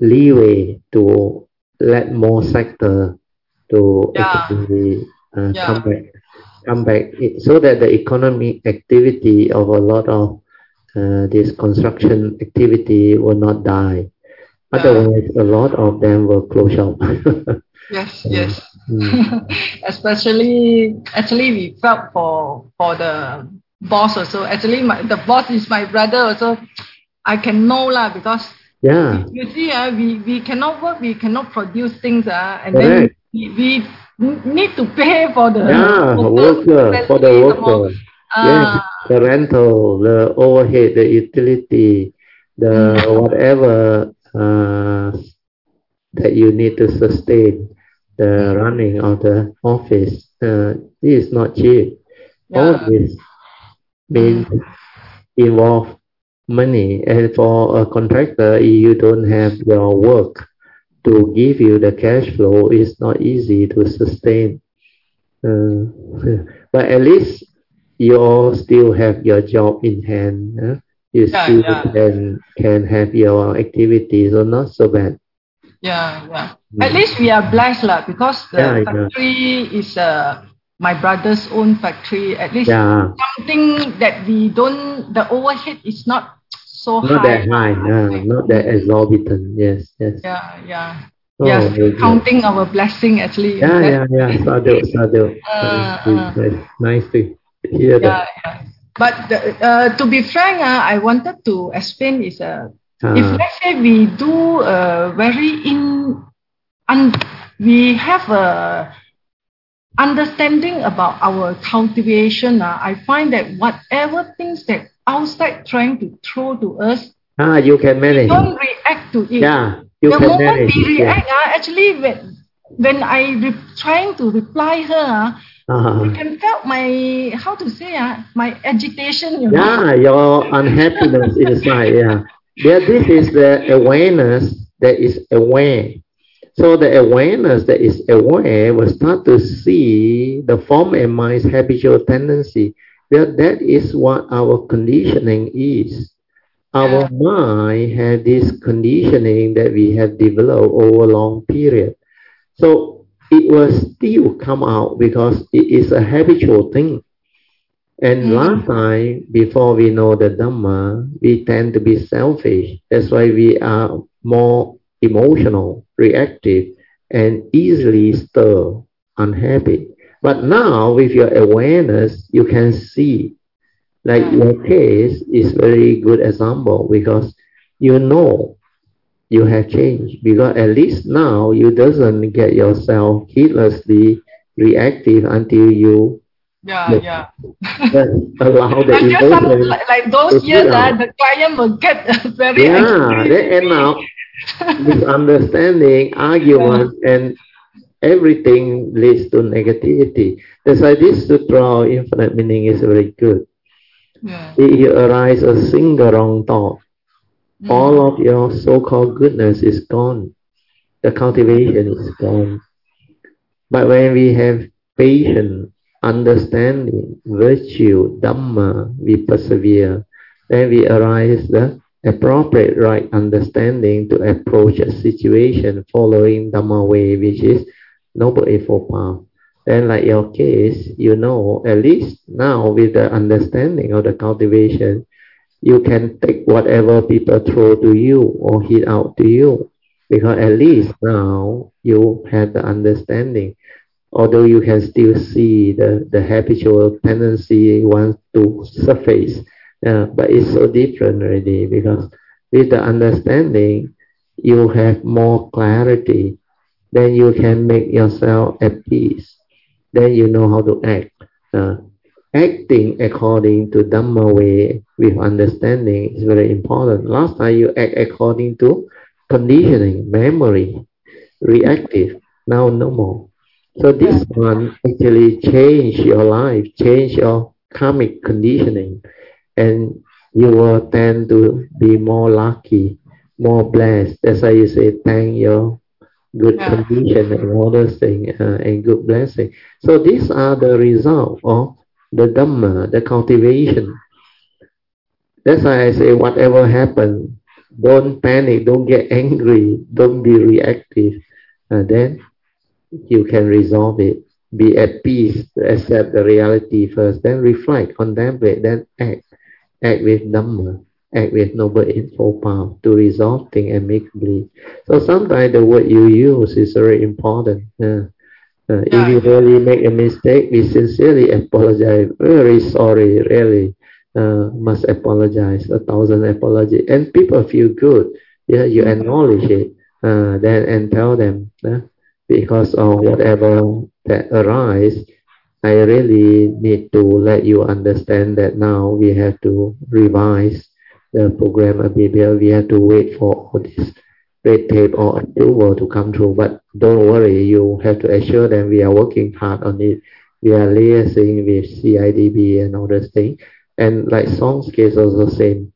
leeway to let more sector to Yeah. actually uh, Yeah. come back, come back, it- so that the economic activity of a lot of uh, this construction activity will not die. Yeah. Otherwise, a lot of them will close shop. Yes, Uh, yes. mm. Especially, actually, we felt for for the boss also. Actually, my, the boss is my brother also. I can know lah because Yeah, you see, uh, we, we cannot work, we cannot produce things, uh, and correct. then we, we need to pay for the Yeah, worker, for the salary some more. worker. Yes, Ah, the rental, the overhead, the utility, the whatever uh, that you need to sustain the running of the office. Uh, this is not cheap. All yeah. this means involve money, and for a contractor, you don't have your work to give you the cash flow. It's not easy to sustain. Uh, but at least you all still have your job in hand. Uh? You Yeah, still yeah. can can have your activities, so not so bad. Yeah, yeah. At least we are blessed lah, because the Yeah, yeah. factory is uh, my brother's own factory. At least Yeah, something that we don't, the overhead is not so not high. that high, uh, not that exorbitant. Yes, yes. Yeah, yeah. Oh, We are still very good. counting our blessing actually. Yeah, That- yeah, yeah. Sadhu, sadhu. Uh, Nice, uh, nice, nice to hear yeah, that. yeah. But the, uh, to be frank, uh, I wanted to explain is uh, if Uh, let's say we do uh, very in, un, we have a understanding about our cultivation, uh, I find that whatever things that outside trying to throw to us, ah, you can manage. don't react to it. Yeah, you The can moment manage. we Yeah. react, uh, actually when when I re- trying to reply her, uh, Uh-huh. I can felt my, how to say, uh, my agitation, you know. Yeah, your unhappiness inside. Yeah, yeah. This is the awareness that is aware. So the awareness that is aware will start to see the form and mind's habitual tendency. Well, that is what our conditioning is. Our Yeah. mind had this conditioning that we have developed over a long period. So it will still come out because it is a habitual thing. And last time, before we know the Dhamma, we tend to be selfish. That's why we are more emotional, reactive, and easily stir, unhappy. But now, with your awareness, you can see, like your case is very good example because you know you have changed. Because at least now you doesn't get yourself heedlessly reactive until you Yeah, yeah. allow the Until some, emotion. like, like those to years, sit uh, out. the client will get very Yeah, angry. then end up misunderstanding, argument, and everything leads to negativity. That's why this sutra, infinite meaning, is very good. Yeah. If you arise a single wrong thought, all of your so-called goodness is gone. The cultivation is gone. But when we have patience, understanding, virtue, Dhamma, we persevere, then we arise the appropriate right understanding to approach a situation following Dhamma way, which is Noble Eightfold Path. Then like your case, you know, at least now with the understanding of the cultivation, you can take whatever people throw to you or hit out to you. because at least now you have the understanding. Although you can still see the, the habitual tendency wants to surface, uh, but it's so different already, because with the understanding, you have more clarity. Then you can make yourself at peace. Then you know how to act. Uh, acting according to Dhamma way with understanding is very important. Last time you act according to conditioning, memory, reactive. Now no more. So this one actually change your life, change your karmic conditioning, and you will tend to be more lucky, more blessed. That's why you say thank your good yeah. condition and all those things uh, and good blessing. So these are the result of the Dhamma, the cultivation. That's why I say whatever happens, don't panic, don't get angry, don't be reactive. Uh, then you can resolve it. Be at peace, accept the reality first, then reflect, contemplate, then act. Act with Dhamma, act with Noble Eightfold Path to resolve things amicably. So sometimes the word you use is very important. Uh, uh, yeah. If you really make a mistake, we sincerely apologize. Very sorry, really. Uh, must apologize, a thousand apologies. And people feel good. Yeah, you acknowledge it. Uh, then and tell them. Uh, because of whatever that arise, I really need to let you understand that now we have to revise the program a bit. We have to wait for all this red tape or approval to come through. But don't worry, you have to assure them we are working hard on it. We are liaising with C I D B and all those things. And like Song's case also same.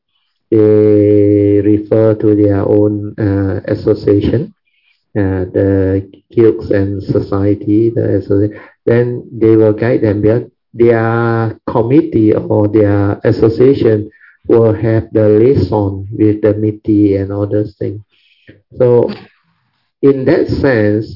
They refer to their own uh, association. Uh, the guilds and society, the association, then they will guide them. Their, their committee or their association will have the liaison with the committee and all those things. So, in that sense,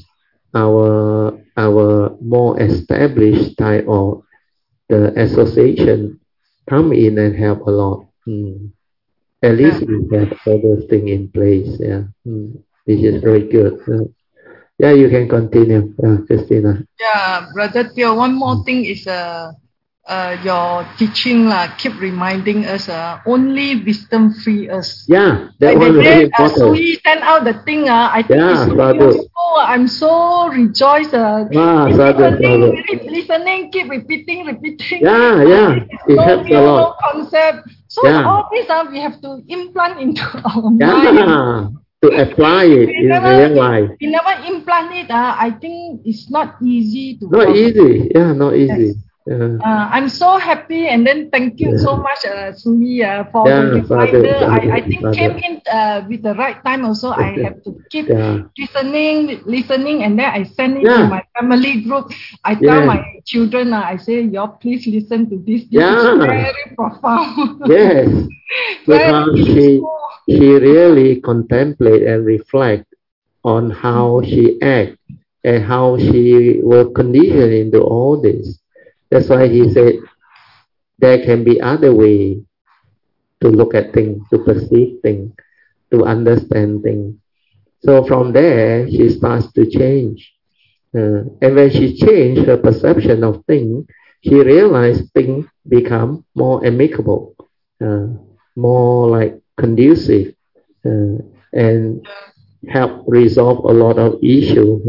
our our more established type of the association come in and help a lot. Mm. At least we have all those things in place. Yeah. Mm. Which is very good. Uh, yeah, you can continue, uh, Christina. Yeah, Brother Theo, one more thing is uh, uh, your teaching uh, keep reminding us uh, only wisdom free us. Yeah, that like one the very day, uh, important. Sui sent out the thing, uh, I think yeah, it's so useful. I'm so rejoiced. Uh, ah, keep sadhu, listening, sadhu. listening, keep repeating, repeating. Yeah, yeah, uh, it no helps new, a lot. No concept. So yeah. all this uh, we have to implant into our yeah. mind. To apply it in never, real life. We never implant it. Uh, I think it's not easy to. Not follow. easy. Yeah, not easy. Yes. Yeah. Uh, I'm so happy, and then thank you yeah. so much, uh, Sui, uh, for yeah, the reminder. sadhu, sadhu, I, I think sadhu. came in uh, with the right time also. I have to keep yeah. listening, listening, and then I send it yeah. to my family group. I tell yeah. my children, uh, I say, y'all please listen to this. This yeah. is very profound. Yes, because she, she really contemplate and reflect on how she act and how she was conditioned into all this. That's why he said there can be other way to look at things, to perceive things, to understand things. So from there, she starts to change. Uh, and when she changed her perception of things, she realized things become more amicable, uh, more like conducive, uh, and help resolve a lot of issues.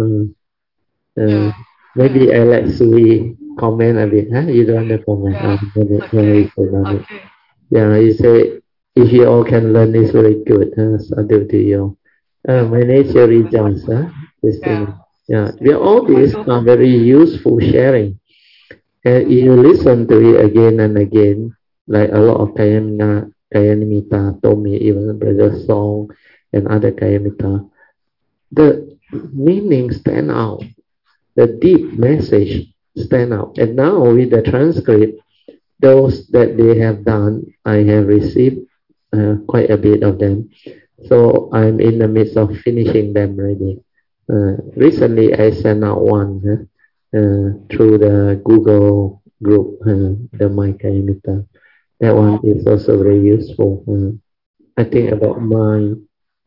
Uh, uh, maybe I let Sui comment a bit. Huh? You don't want to comment? Yeah. Uh, okay. Okay. Yeah, you say if you all can learn, it's very good. Huh? Sadhu to you. Uh, my nature rejoice. Huh? Yeah. Yeah. We all these are very useful sharing. And if you listen to it again and again, like a lot of Kayamita, Kayanimita told me, even Brother Song and other Kayamita, the meaning stand out. The deep message stand out. And now with the transcript, those that they have done, I have received uh, quite a bit of them. So I'm in the midst of finishing them already. Uh, recently, I sent out one uh, uh, through the Google group, uh, the Maikayamita. That one is also very useful. Uh, I think about my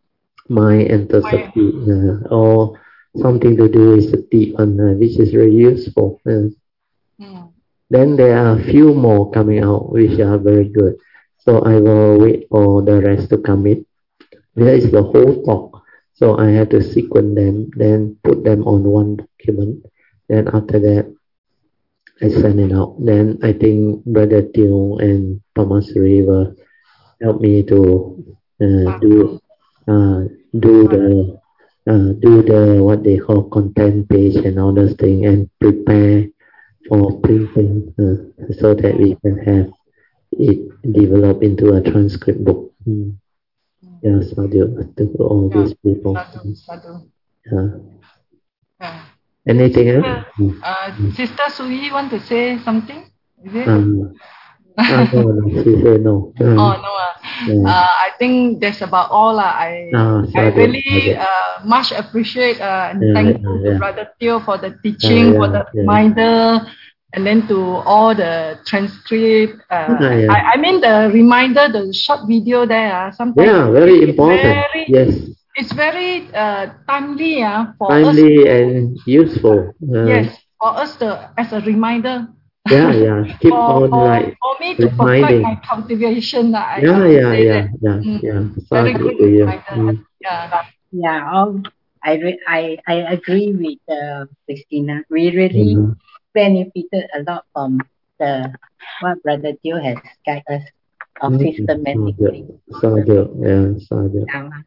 mind enter sati, uh, or something to do with sati, uh, which is very useful. Uh, mm. Then there are a few more coming out, which are very good. So I will wait for the rest to come in. There is the whole talk. So I have to sequence them, then put them on one document. Then after that, I send it out. Then I think Brother Teo and Pamasri will help me to uh, do uh, do the uh, do the what they call content page and all those things, and prepare for printing uh, so that we can have it develop into a transcript book. Mm. Yeah, sadhu to all yeah. these people. Sadhu, sadhu. Yeah. Yeah. Anything else? Uh, mm. Sister Sui want to say something? Is it? Um, uh, no, no, she said no. Um, oh no. Uh, yeah. uh, I think that's about all. Uh, I uh, I really uh, much appreciate uh, and yeah, thankful yeah, yeah. to Brother Teo for the teaching, uh, yeah, for the yeah. reminder, and then to all the transcript. Uh, uh, yeah. I, I mean the reminder, the short video there. Uh, sometimes yeah, very important. Very, yes. It's very uh, timely uh, for timely us. Timely and useful. Uh, yes, for us to, as a reminder. Yeah, yeah. Keep for, on for, like for me to perfect my cultivation. Uh, yeah, yeah, yeah, yeah, mm, yeah. Very good reminder. Mm. Yeah, yeah. All, I, re- I I agree with uh, Christina. We really mm-hmm. benefited a lot from the what Brother Teo has guided us of mm-hmm. systematic things. So good, yeah, so good.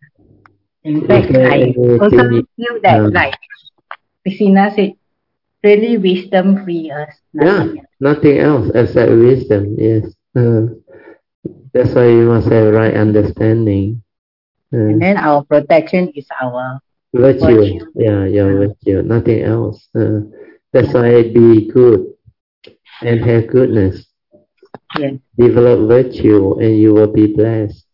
In fact, I also feel that, yeah. like Christina said, really wisdom free us. Nothing yeah, else. Nothing else except wisdom, yes. Uh, that's why you must have right understanding. Uh, and then our protection is our virtue. virtue. Yeah, your yeah. virtue, nothing else. Uh, that's yeah. why be good and have goodness. Yes. Develop virtue and you will be blessed.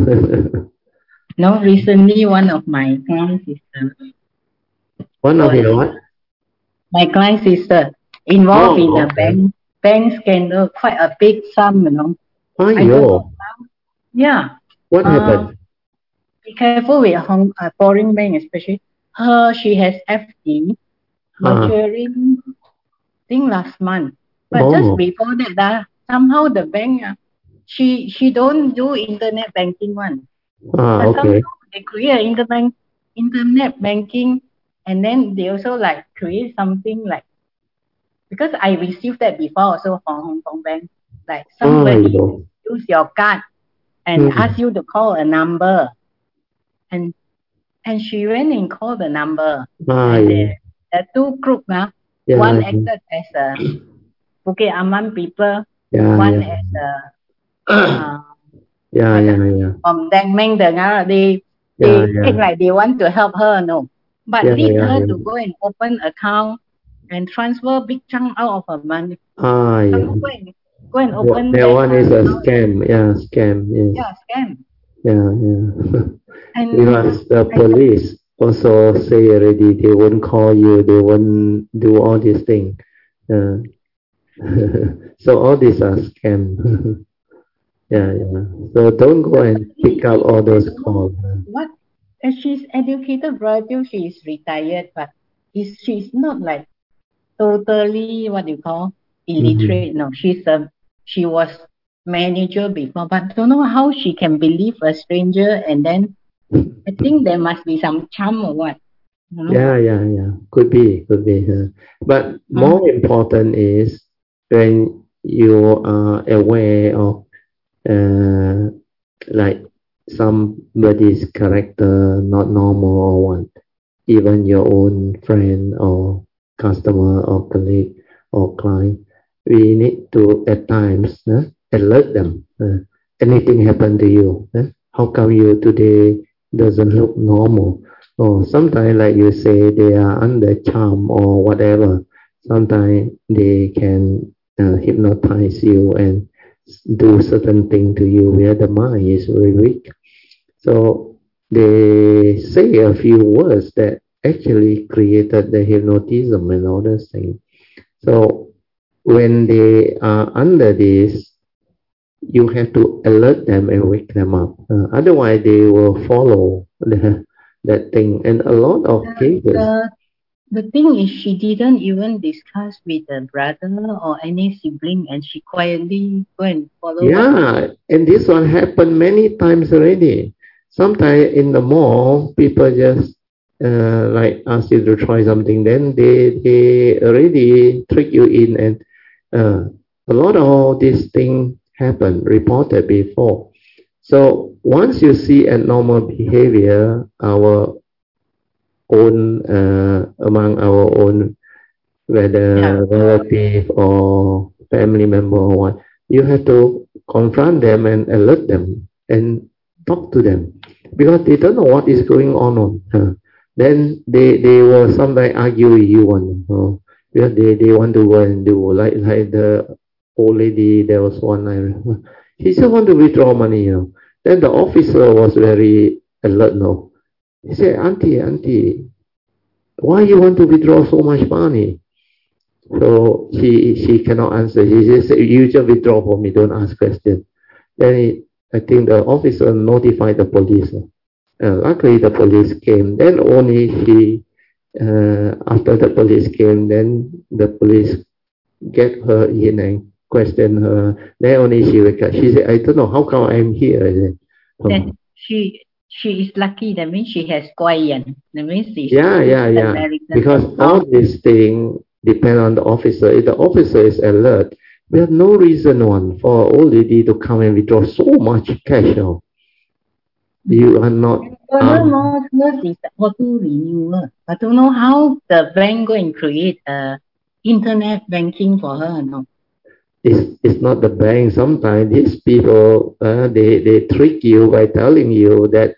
No, recently one of my client sister. One of your what? My client sister involved oh, in a okay. bank bank scandal, quite a big sum, you know. Oh, yo. Yeah. What uh, happened? Be careful with Hong uh, foreign bank, especially. Her, she has F D maturing, uh. I think last month. But oh. just before that, uh, somehow the bank, uh, she she don't do internet banking one. Ah, but okay. They create interbank, internet banking, and then they also like create something like, because I received that before also from Hong Kong Bank, like somebody oh, use your card and mm. ask you to call a number, and and she went and called the number. Ah, and yeah. the, the two group, uh, yeah, one yeah. acted as a Bukit Aman people, yeah, one yeah. as a uh, yeah, yeah, yeah. From Dang Meng, they they yeah, yeah. think like they want to help her, no, but yeah, lead yeah, her yeah. to go and open account and transfer big chunk out of her money. Ah, yeah. So go and go and open. That one is a scam. Yeah, scam. Yes. Yeah, scam. Yeah, yeah. And because the police also say already they won't call you, they won't do all these things. Uh, so all these are scam. Yeah, yeah. So don't go and pick up all those calls. What? And she's educated, brother. She's retired, but is she's not like totally what you call illiterate. Mm-hmm. No, she's a she was manager before, but don't know how she can believe a stranger. And then I think there must be some charm or what. You know? Yeah, yeah, yeah. Could be, could be. Uh, but more mm-hmm. important is when you are aware of uh, like somebody's character not normal or what, even your own friend or customer or colleague or client, we need to at times uh, alert them. Uh, anything happen to you? Uh, how come you today doesn't look normal? Or sometimes, like you say, they are under charm or whatever. Sometimes they can uh, hypnotize you and do certain thing to you where the mind is very weak. So they say a few words that actually created the hypnotism and all those things. So when they are under this, you have to alert them and wake them up. Uh, otherwise, they will follow the that thing. And a lot of the, cases. The, the thing is, she didn't even discuss with the brother or any sibling, and she quietly go and follow. Yeah, and this one happened many times already. Sometimes in the mall, people just uh, like ask you to try something, then they they already trick you in, and uh, a lot of these things happen, reported before. So once you see abnormal behavior, our own uh, among our own, whether Yeah. relative or family member or what, you have to confront them and alert them and talk to them, because they don't know what is going on. Uh, then they they will sometimes argue with you one, uh, because they, they want to go and do like like the old lady. There was one, I remember, she just want to withdraw money, you know. Then the officer was very alert. No, he said, auntie, auntie, why you want to withdraw so much money? So she she cannot answer. She just said, you just withdraw for me, don't ask questions. Then it, I think the officer notified the police. Uh, luckily the police came. Then only she, uh, after the police came, then the police get her in and question her. Then only she wake up. She said, I don't know how come I'm here. I said, oh. Then she she is lucky. That means she has guayan. That means she's yeah, yeah, yeah. American. Because all these things depend on the officer. If the officer is alert, we have no reason one for old lady to come and withdraw so much cash. You, you are not. Furthermore, um, hers is auto renewal. I don't know how the bank go and create a internet banking for her. No. It's, it's not the bank. Sometimes these people, uh, they, they trick you by telling you that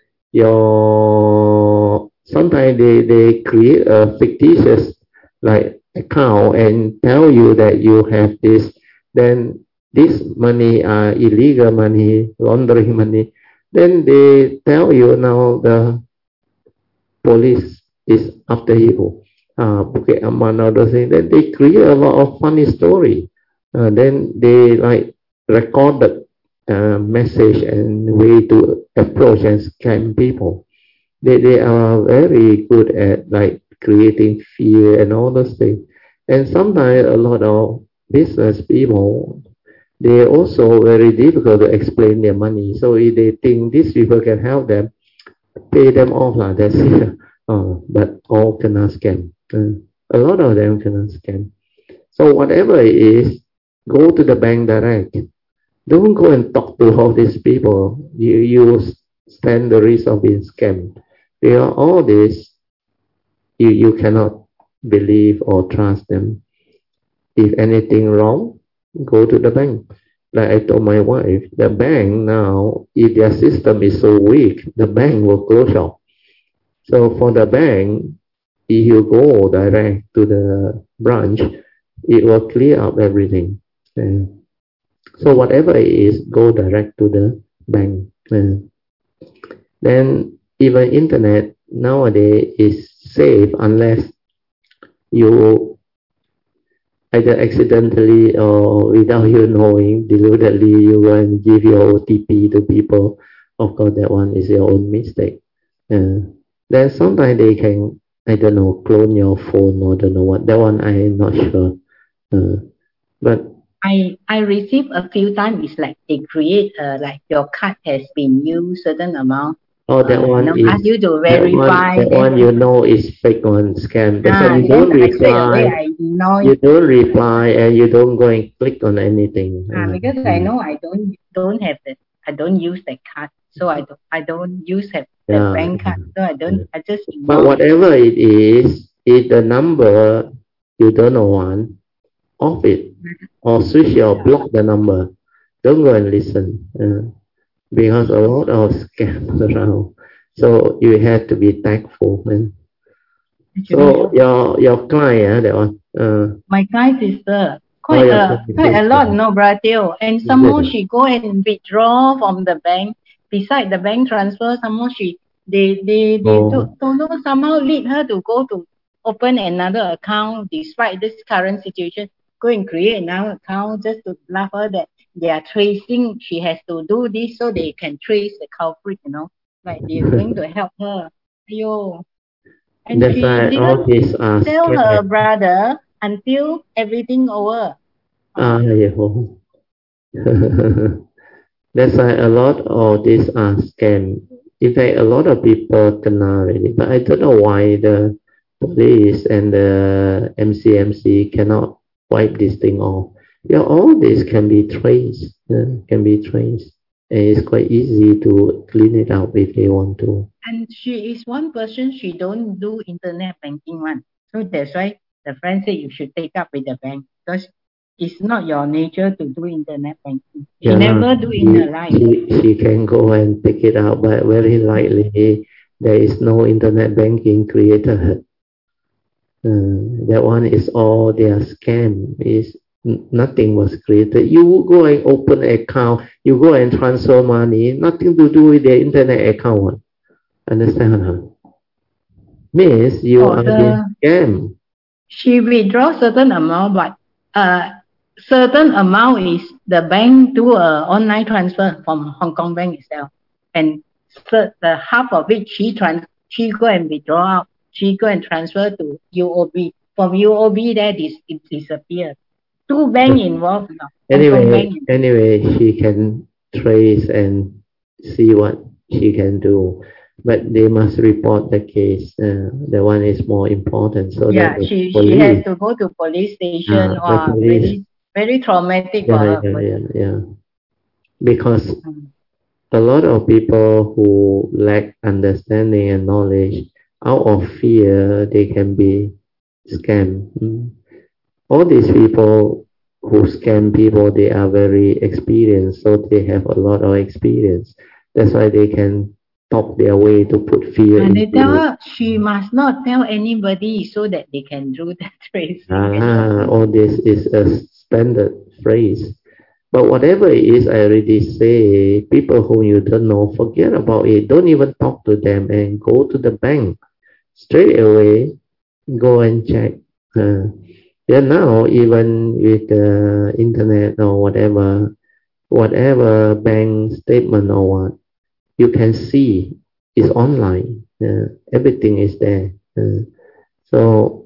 your, sometimes they, they create a fictitious like account and tell you that you have this, then this money are illegal money, laundering money. Then they tell you now the police is after you. Uh, Bukit Aman, all those things. Then they create a lot of funny story. Uh, then they like record the uh, message and way to approach and scam people. They they are very good at like creating fear and all those things. And sometimes a lot of business people, they also very difficult to explain their money. So if they think these people can help them, pay them off lah. That's it. Uh, but all cannot scam. Uh, a lot of them cannot scam. So whatever it is, go to the bank direct. Don't go and talk to all these people. You you stand the risk of being scammed. Because all this, you, you cannot believe or trust them. If anything wrong, go to the bank. Like I told my wife, the bank now, if their system is so weak, the bank will close shop. So for the bank, if you go direct to the branch, it will clear up everything. And so whatever it is, go direct to the bank. And then even internet nowadays is safe unless you either accidentally or without you knowing, deludedly, you go and give your O T P to people. Of course, that one is your own mistake. Uh, then sometimes they can, I don't know, clone your phone or don't know what. That one I'm not sure. Uh, but I I received a few times. It's like they create uh, like your card has been used certain amount. Oh, that uh, one you know, is ask you to verify. That one, that one you know is fake one, scam. That's ah, why you don't reply. I know you don't reply and you don't go and click on anything. Ah, uh, because I know I don't don't have the I don't use the card, so I don't I don't use have the yeah. bank card, so I don't I just ignore. But whatever it is, if the number you don't know one, off it or switch or block the number. Don't go and listen. Uh, because a lot of scams around. So you have to be thankful, man. So your your client, that one. Uh, My client sister, quite oh, a quite a lot, no, Brazil, and some more she go and withdraw from the bank. Beside the bank transfer, some more she they they they oh. don't, don't know somehow lead her to go to open another account despite this current situation. Go and create another account just to laugh her that they are tracing. She has to do this so they can trace the culprit, you know, like they're going to help her. Yo. And That's she why all didn't these are tell scam. her brother until everything over. Ah, yeah. That's why a lot of these are scam. In fact, a lot of people kena already, but I don't know why the police and the M C M C cannot wipe this thing off. Yeah, all this can be traced, uh, can be traced. And it's quite easy to clean it out if they want to. And she is one person, she don't do internet banking one. So that's why the friend said you should take up with the bank because it's not your nature to do internet banking. She Yeah, never do in she, her life. she, she can go and pick it out, but very likely there is no internet banking created. Uh, that one is all their scam. Is nothing was created. You go and open an account, you go and transfer money, nothing to do with the internet account. Understand? Huh? Means you Oh, are the, being scammed. She withdraw certain amount, but uh, certain amount is the bank do a online transfer from Hong Kong bank itself, and so the half of it she trans she go and withdraw out. She go and transfer to U O B. From U O B, that is it disappeared. Two bank involved now. Anyway, bank anyway, she can trace and see what she can do, but they must report the case. Uh, the one is more important. So yeah, that she police, she has to go to police station. uh, Wow, police, very very traumatic yeah, for her. Yeah, yeah, yeah. Because Mm. a lot of people who lack understanding and knowledge, out of fear, they can be scammed. Mm. All these people who scam people, they are very experienced, so they have a lot of experience. That's why they can talk their way to put fear And they into tell it. her she must not tell anybody so that they can do the tracing. Ah, all this is a standard phrase. But whatever it is, I already say, people whom you don't know, forget about it. Don't even talk to them and go to the bank. Straight away, go and check. Uh, yeah, now even with the internet or whatever, whatever bank statement or what, you can see it's online. Uh, everything is there. Uh, so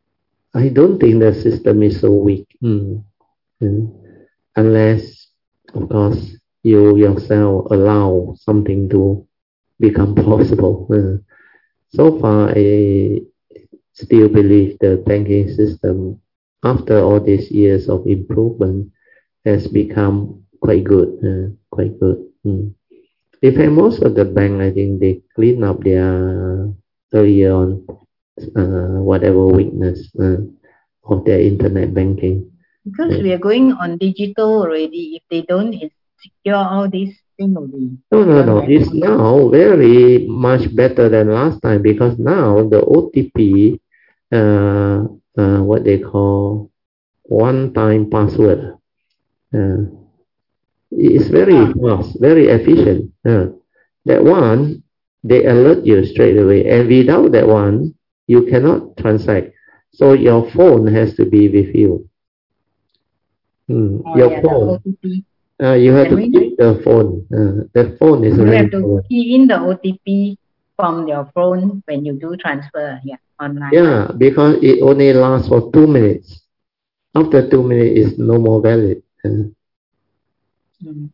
I don't think the system is so weak. Mm. Mm. Unless, of course, you yourself allow something to become possible. Uh, so far, I still believe the banking system, after all these years of improvement, has become quite good, uh, quite good. Mm. In fact, most of the bank, I think they clean up their earlier on uh, whatever weakness uh, of their internet banking. Because we are going on digital already. If they don't secure all these things already. No, no, no. It's now very much better than last time because now the O T P, uh, uh, what they call one-time password, uh, is very fast, very efficient. Uh, that one, they alert you straight away. And without that one, you cannot transact. So your phone has to be with you. Hmm. Oh, your yeah, phone. the O T P. Uh, you have Can to keep the phone. Uh, the phone is you very have to important. key in the O T P from your phone when you do transfer, yeah, online. Yeah, because it only lasts for two minutes. After two minutes, it's no more valid. Uh, mm.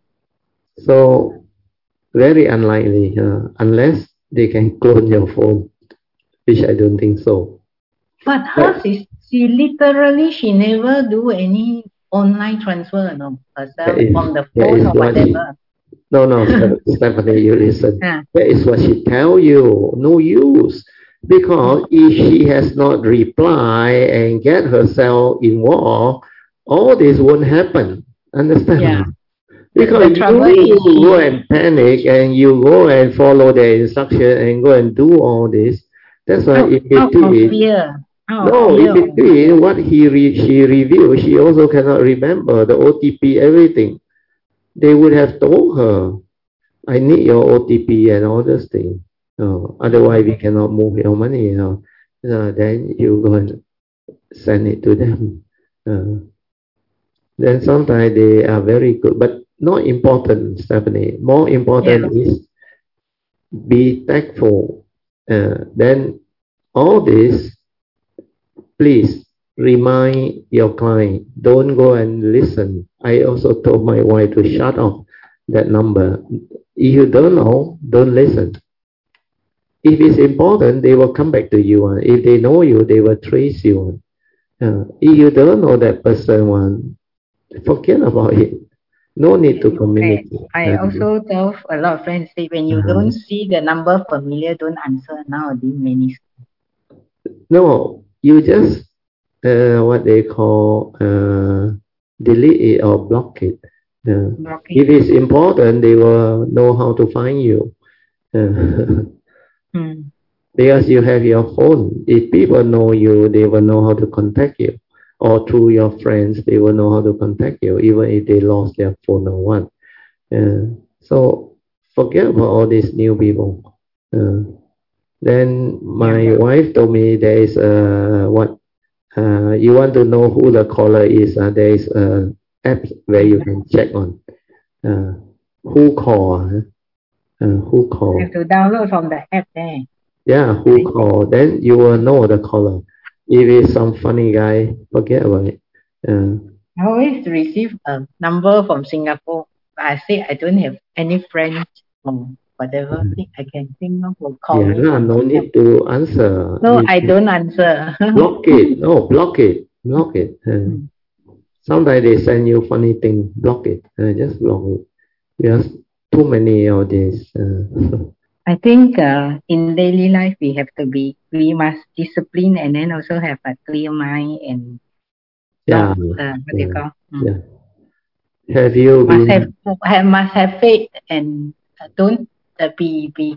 So very unlikely, uh, unless they can clone your phone, which I don't think so. But hers is she literally she never do any online transfer, no, herself is, from the phone or whatever. She, no, no, Stephanie, you listen. Yeah. That is what she tell you. No use. Because if she has not replied and get herself involved, all this won't happen. Understand? Yeah. Because you go and panic and you go and follow the instruction and go and do all this. That's why out, in between, out no, in between what he re, she reviewed, she also cannot remember the O T P, everything. They would have told her, I need your O T P and all those things. Uh, otherwise, we cannot move your money. You know. Uh, then you go and send it to them. Uh, then sometimes they are very good, but not important, Stephanie. More important yeah. is be thankful Uh, then all this, please remind your client, don't go and listen. I also told my wife to shut off that number. If you don't know, don't listen. If it's important, they will come back to you. If they know you, they will trace you. Uh, if you don't know that person, one, forget about it. No need to communicate. I, I also tell a lot of friends say when you uh, don't see the number familiar, don't answer nowadays many. No, you just uh, what they call uh, delete it or block it. Uh, block it. If it's important, they will know how to find you. Uh, hmm. Because you have your phone. If people know you, they will know how to contact you. Or through your friends, they will know how to contact you, even if they lost their phone or what. Uh, so forget about all these new people. Uh, then my yeah. wife told me there is a, what, uh, you want to know who the caller is, uh, there is an app where you can check on. Uh, who call? Uh, who call? You have to download from the app there. Yeah, who right. call? Then you will know the caller. If it's some funny guy, forget about it. Uh, I always receive a number from Singapore. I say I don't have any friends or whatever. Mm-hmm. I can think of will call yeah, me. No, no need to answer. No, you, I don't answer. Block it. No, block it. Block it. Uh, mm. Sometimes they send you funny thing. Block it. Uh, just block it. There's too many of these. Uh, I think uh, in daily life we have to be, we must discipline and then also have a clear mind and yeah, not, uh, what yeah, you call? Mm. Yeah. Have you must been... have, have must have faith and uh, don't uh, be be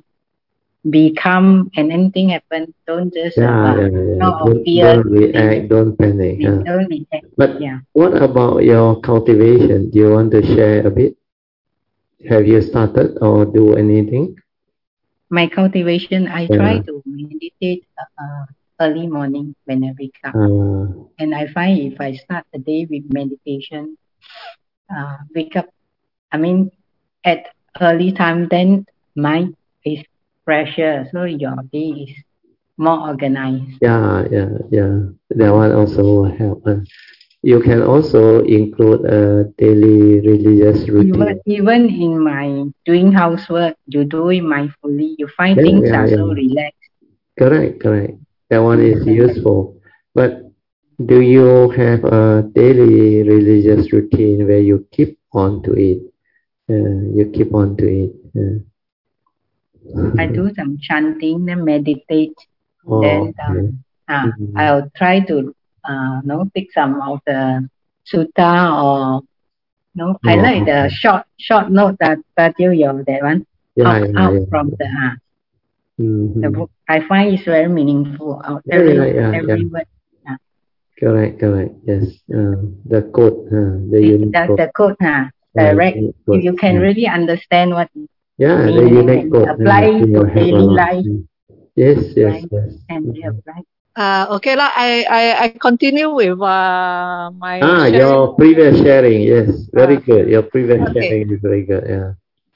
be calm and anything happen. Don't just yeah, uh, yeah, yeah. no Don't, fear. Don't react. Don't panic. Be, huh? Don't react. But yeah. What about your cultivation? Do you want to share a bit? Have you started or do anything? My cultivation, I yeah. try to meditate uh, early morning when I wake up. Uh, and I find if I start the day with meditation, uh, wake up, I mean, at early time, then mind is fresher. So your day is more organized. Yeah, yeah, yeah. That one also will help. Uh, You can also include a daily religious routine. Even, even in my doing housework, you do it mindfully. You find yeah, things yeah, are yeah. so relaxed. Correct, correct. That one is useful. But do you have a daily religious routine where you keep on to it? Uh, you keep on to it. Uh. I do some chanting, then meditate. Oh, then um, okay. uh, mm-hmm. I'll try to uh, know, pick some of the sutta or no, I oh, like okay. the short short note that that you your that one yeah, out, yeah, out yeah. from the uh, mm-hmm. the book. I find it's very meaningful. Out yeah, every yeah, yeah, every yeah. word. Uh. Correct, correct. Yes, uh, the quote, uh, the unique That's quote. the quote, huh? Direct. Yeah, if you can yeah. really understand what yeah, the unique quote apply uh, to daily life. Yes, yes, yes. And mm-hmm. apply. Uh, okay, la, I, I, I continue with uh, my Ah, sharing. your previous sharing, yes, very uh, good. Your previous okay. sharing is very good, yeah.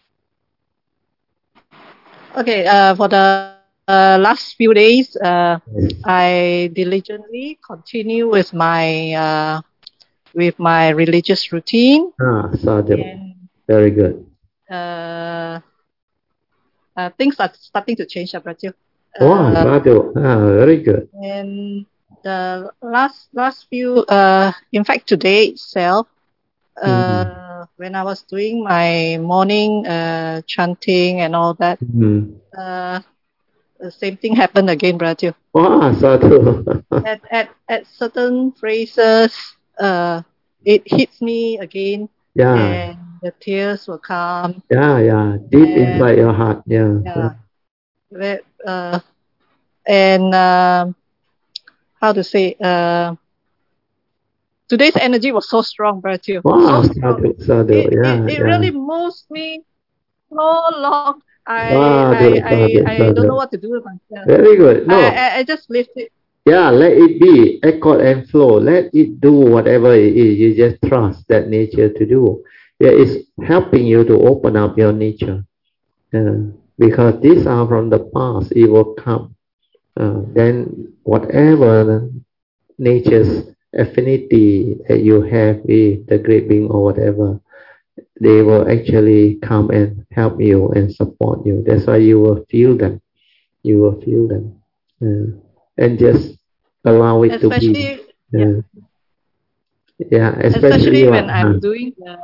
Okay, uh, for the uh, last few days, uh, yes. I diligently continue with my uh, with my religious routine. Ah, sadhu. Very good. Uh, uh, things are starting to change, Brazil. Oh, sadhu. Ah, very good. And the last last few, uh, in fact, today itself, uh, mm-hmm. when I was doing my morning uh, chanting and all that, mm-hmm. uh, the same thing happened again, Brazil. Oh, sadhu. at at at certain phrases, uh, it hits me again. Yeah. And the tears will come. Yeah, yeah. Deep and, inside your heart. Yeah. Yeah. Uh, and uh, how to say? Uh, today's energy was so strong, Brazil. Wow, so strong. Sadhu, sadhu. It, yeah, it, it yeah. really moves me so long. I sadhu, I, sadhu, I, I sadhu. don't know what to do with myself. Very good. No. I, I, I just lift it. Yeah, let it be. Accord and flow. Let it do whatever it is. You just trust that nature to do. Yeah, it's helping you to open up your nature. Uh, because these are from the past, it will come. Uh, then whatever nature's affinity that you have with the great being or whatever, they will actually come and help you and support you. That's why you will feel them. You will feel them. Uh, and just allow it especially, to be. Uh, yeah. yeah, especially, especially when uh, I'm doing the,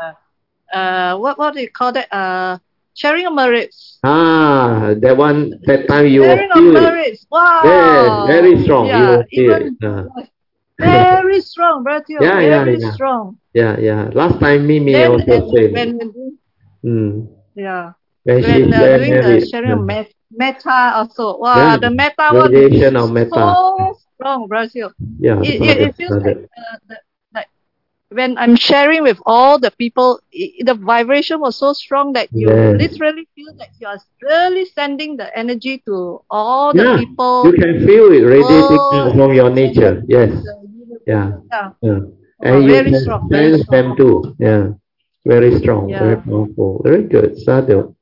uh, what, what do you call that? Uh, sharing of merits. Ah, that one, that time you sharing will feel of it. merits. Wow. Yes, very strong. Yeah, you will feel even it. Uh. very strong, Brother Teo. Yeah, very yeah, yeah. strong. Yeah, yeah. Last time Mimi Then, also said. when, mm. yeah. When, when uh, doing married, the sharing of yeah. meta also. Wow, yeah. the meta one Radiation is of meta. so strong, Brazil. Yeah, it, so it, it feels so like, uh, the, like when I'm sharing with all the people, it, the vibration was so strong that you yes. literally feel that you are really sending the energy to all the yeah. people. You can feel it radiating oh, from your nature. Yes. Yeah. Yeah. yeah. Oh, And you very can strong, very sense strong. them too. Yeah. Very strong, Yeah. very powerful. Very good. Sadhu.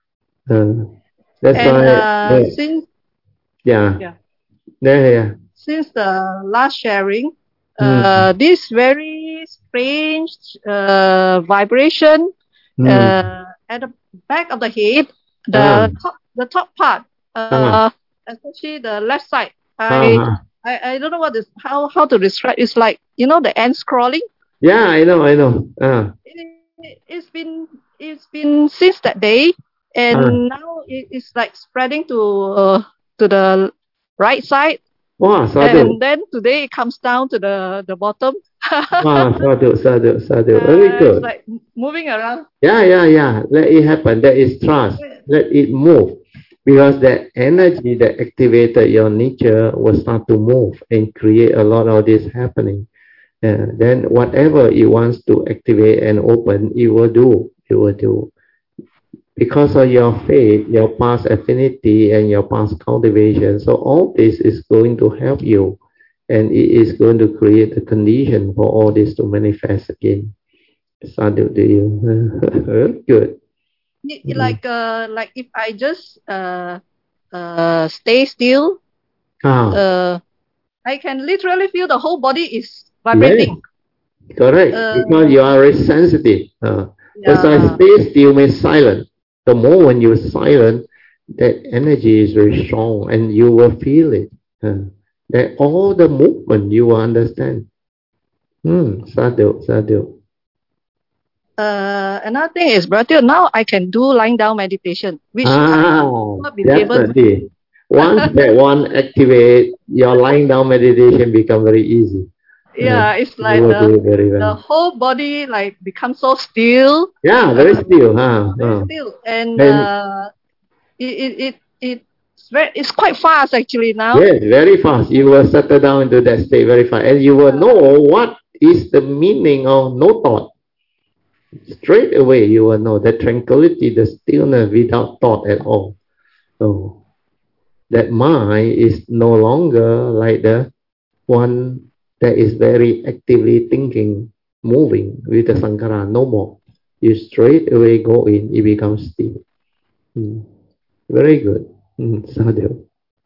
Uh, that's And why. uh, Yeah. since Yeah. yeah. Yeah, yeah. Since the last sharing, Mm. uh, this very strange uh, vibration Mm. uh, at the back of the head, the Ah. top, the top part, uh, Ah. especially the left side. I, Ah. I, I don't know what is how how to describe. It's like, you know, the ants crawling. Yeah, I know, I know. Ah. It, it's been it's been since that day, and Ah. now it, it's like spreading to uh, to the right side. Wow, sadhu. And then today it comes down to the, the bottom. Wow, sadhu, sadhu, sadhu. Uh, Very good. It's like moving around. Yeah, yeah, yeah. Let it happen. That is trust. Let it move. Because that energy that activated your nature will start to move and create a lot of this happening. Uh, then whatever it wants to activate and open, it will do. It will do. Because of your faith, your past affinity, and your past cultivation. So all this is going to help you. And it is going to create a condition for all this to manifest again. Sadhu to you. Good. Like uh, like if I just uh, uh, stay still, ah. uh, I can literally feel the whole body is vibrating. Yes. Correct. Uh, because you are very sensitive. Uh, yeah. That's why stay still means silent. The moment you're silent, that energy is very strong and you will feel it. Uh, that all the movement you will understand. Hmm. Sadhu, sadhu. Uh, another thing is, brother, now I can do lying down meditation, which ah, I not been definitely. able to. Once that one activate, your lying down meditation become very easy. Yeah, uh, it's like the, very well. the whole body like becomes so still. Yeah, very uh, still, huh? Very uh. still, and, and uh, it, it it it's very it's quite fast actually now. Yes, very fast. You will settle down into that state very fast, and you will know what is the meaning of no thought. Straight away, you will know the tranquility, the stillness without thought at all. So that mind is no longer like the one that is very actively thinking, moving with the Sankara. No more. You straight away go in, it becomes still. Hmm. Very good. Hmm. Sadhu.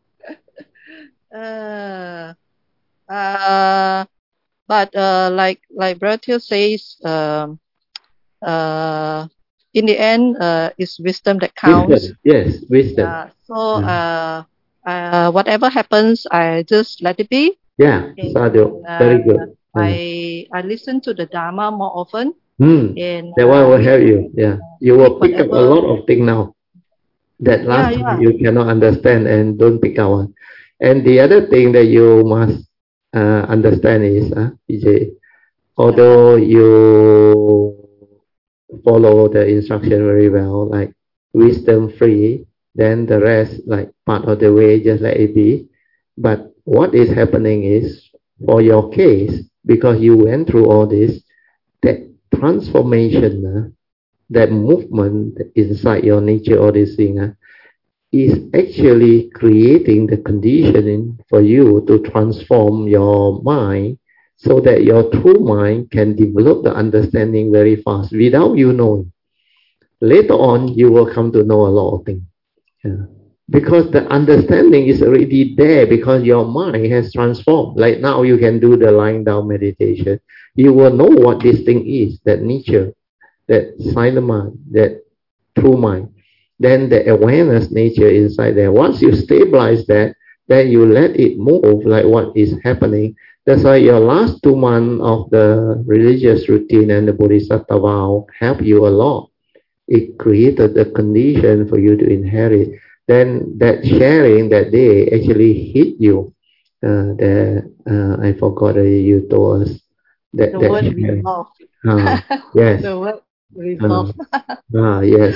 Uh, uh, but uh, like like Brother says, um, uh, in the end, uh, it's wisdom that counts. Wisdom. Yes, wisdom. Uh, so uh, uh, whatever happens, I just let it be. Yeah, and, sadhu. Uh, very good. I I listen to the Dharma more often. Hmm. And that one uh, will help you. Yeah, you will pick whatever. up a lot of things now. That last yeah, time yeah. you cannot understand and don't pick up one. And the other thing that you must uh, understand is, uh, P J, although you follow the instruction very well, like wisdom free, then the rest, like part of the way, just let it be. But what is happening is, for your case, because you went through all this, that transformation, uh, that movement inside your nature, all this thing, uh, is actually creating the conditioning for you to transform your mind so that your true mind can develop the understanding very fast without you knowing. Later on, you will come to know a lot of things. Yeah. Because the understanding is already there because your mind has transformed. Like now you can do the lying down meditation. You will know what this thing is, that nature, that silent mind, that true mind. Then the awareness nature inside there. Once you stabilize that, then you let it move like what is happening. That's why your last two months of the religious routine and the Bodhisattva vow help you a lot. It created the condition for you to inherit. Then that sharing that day actually hit you. Uh, the, uh, I forgot uh, you told us that. The that word resolve. Uh, yes. The word resolve. Uh, ah, yes.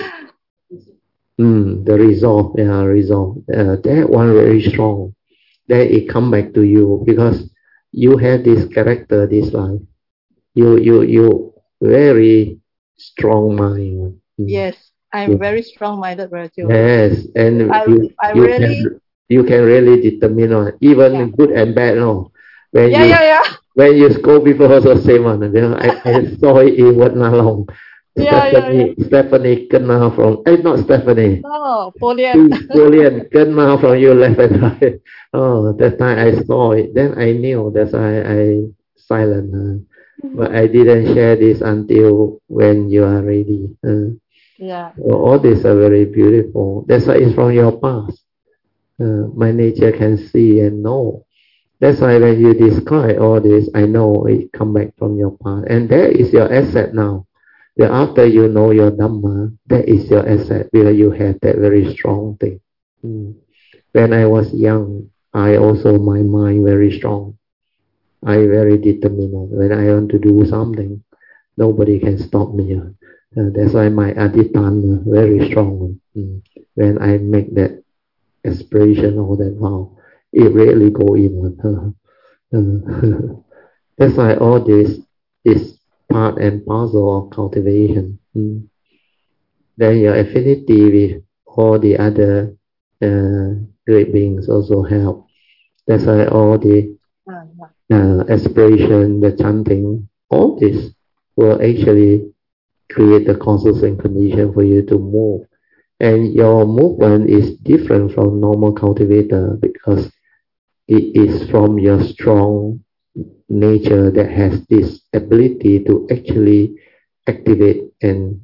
Mm, the resolve, yeah, resolve. Uh, that one very strong. Then it come back to you because you have this character, this life. You, you, you very strong mind. Mm. Yes, I'm Yeah. very strong-minded, Bratio. Yes, and I, you, I you really, can you can really determine on even yeah. good and bad. No, when Yeah, you yeah, yeah. when you scold people also same one. You know, I, I saw it in Wat Na Long. Yeah, yeah, yeah. Stephanie Stephanie kena from eh not Stephanie. No, Polian. Polian kena from you left and right. Oh, that time I saw it. Then I knew. That's why I silent. Uh, but I didn't share this until when you are ready. Uh, Yeah. So all these are very beautiful. That's why it's from your past. Uh, my nature can see and know. That's why when you describe all this, I know it come back from your past. And that is your asset now. Then after you know your Dhamma, that is your asset because you have that very strong thing. Mm. When I was young, I also, my mind very strong. I very determined. When I want to do something, nobody can stop me. Uh, that's why my adhittana very strong. Mm. When I make that aspiration or that vow, it really go in. Uh, uh, that's why all this is part and parcel of cultivation. Mm. Then your affinity with all the other uh, great beings also help. That's why all the uh, aspiration, the chanting, all this will actually create the causes and condition for you to move. And your movement is different from normal cultivator because it is from your strong nature that has this ability to actually activate and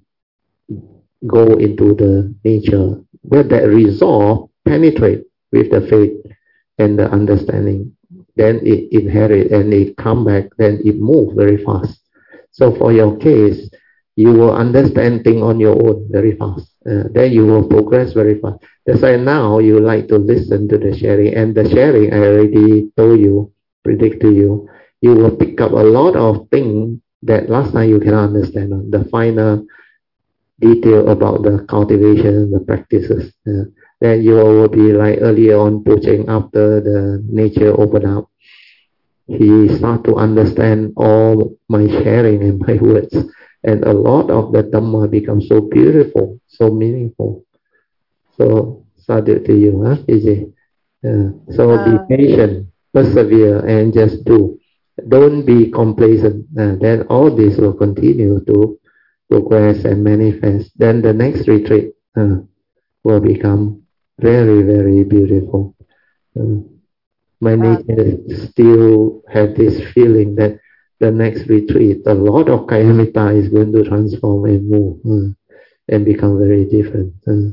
go into the nature where that resolve penetrate with the faith and the understanding. Then it inherit and it come back, then it move very fast. So for your case, you will understand things on your own very fast. Uh, then you will progress very fast. That's why now you like to listen to the sharing. And the sharing, I already told you, predict to you, you will pick up a lot of things that last time you cannot understand. The final detail about the cultivation, the practices. Uh, then you will be like earlier on Pucheng, after the nature open up. He start to understand all my sharing and my words. And a lot of the Dhamma becomes so beautiful, so meaningful. So, sadhu to you, huh, E J? Uh, so uh, be patient, persevere, and just do. Don't be complacent. Uh, then all this will continue to progress and manifest. Then the next retreat uh, will become very, very beautiful. Uh, my nature still have this feeling that the next retreat, a lot of Kayamita is going to transform and move uh, and become very different. Uh.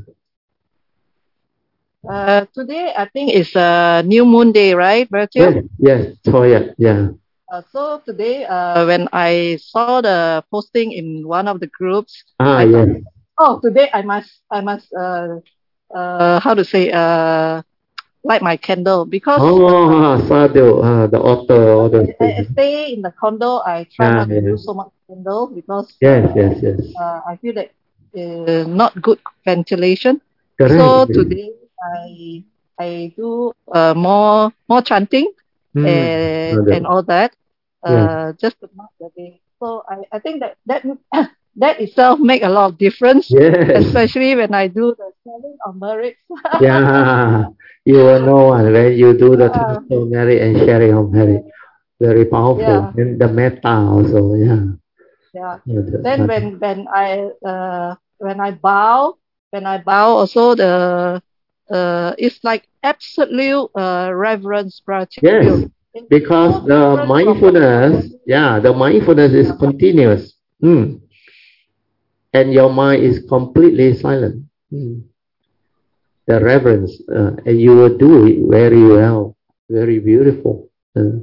Uh, today, I think it's a new moon day, right, Bratio? Yes, yes, Toya, yeah. Uh, so today, uh, when I saw the posting in one of the groups, ah, I yes. thought, oh, today I must, I must, uh, uh, how to say, uh, light my candle because oh, sadhu, uh, the author, all the I, I stay in the condo. I try ah, not yes. to use so much candle because yes, uh, yes, yes. Uh, I feel that uh, not good ventilation. Correct. So today I I do uh, more more chanting mm, and, and all that uh, yeah. just to mark the day. So I, I think that that that itself make a lot of difference, yes. especially when I do the selling of merits. yeah, you will know uh, when you do the transfer merit and sharing of merit. Very powerful. Yeah. And the metta also, yeah. Yeah. Then when when I uh when I bow when I bow also the uh, it's like absolute uh, reverence, Brother. Yes, because the mindfulness, yeah, the mindfulness is continuous. Mm. And your mind is completely silent. Mm. The reverence, uh, and you will do it very well, very beautiful. Uh,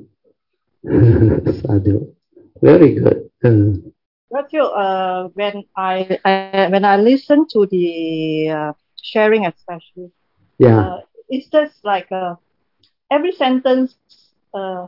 Sadhu, very good. Uh, Matthew, uh, when I, I when I listen to the uh, sharing, especially, yeah, uh, it's just like uh, every sentence uh,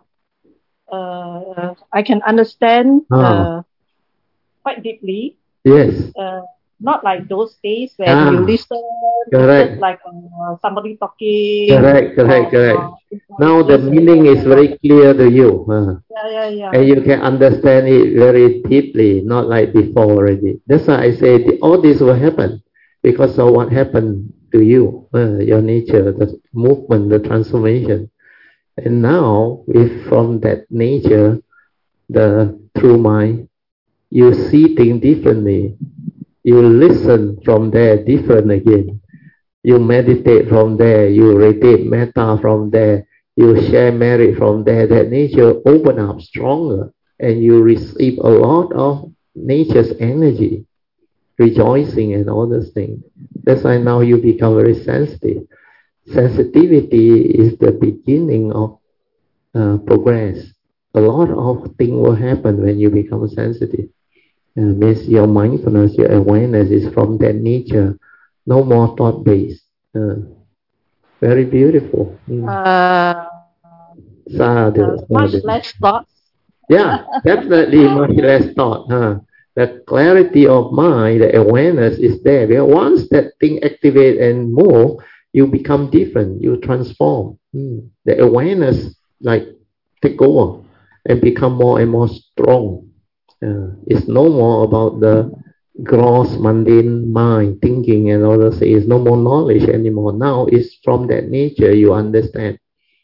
uh, I can understand oh. uh, quite deeply. Yes. Uh, not like those days when ah. you listen, correct. just like uh, somebody talking. Correct, correct, or, correct. Uh, now the meaning is very clear to you. Uh, yeah, yeah, yeah. And you can understand it very deeply, not like before already. That's why I say the, all this will happen because of what happened to you, uh, your nature, the movement, the transformation. And now, if from that nature, the true mind, you see things differently. You listen from there different again. You meditate from there. You radiate metta from there. You share merit from there. That nature open up stronger, and you receive a lot of nature's energy, rejoicing and all those things. That's why now you become very sensitive. Sensitivity is the beginning of uh, progress. A lot of things will happen when you become sensitive. Uh, means your mindfulness, your awareness is from that nature. No more thought-based. Uh, very beautiful. Mm. Uh, Sadhu, uh, much sadhu. less thoughts. Yeah, definitely much less thought. Huh? The clarity of mind, the awareness is there. Because once that thing activate and move, you become different. You transform. Mm. The awareness like take over and become more and more strong. Uh, it's no more about the gross mundane mind thinking and all those things. It's no more knowledge anymore. Now it's from that nature you understand.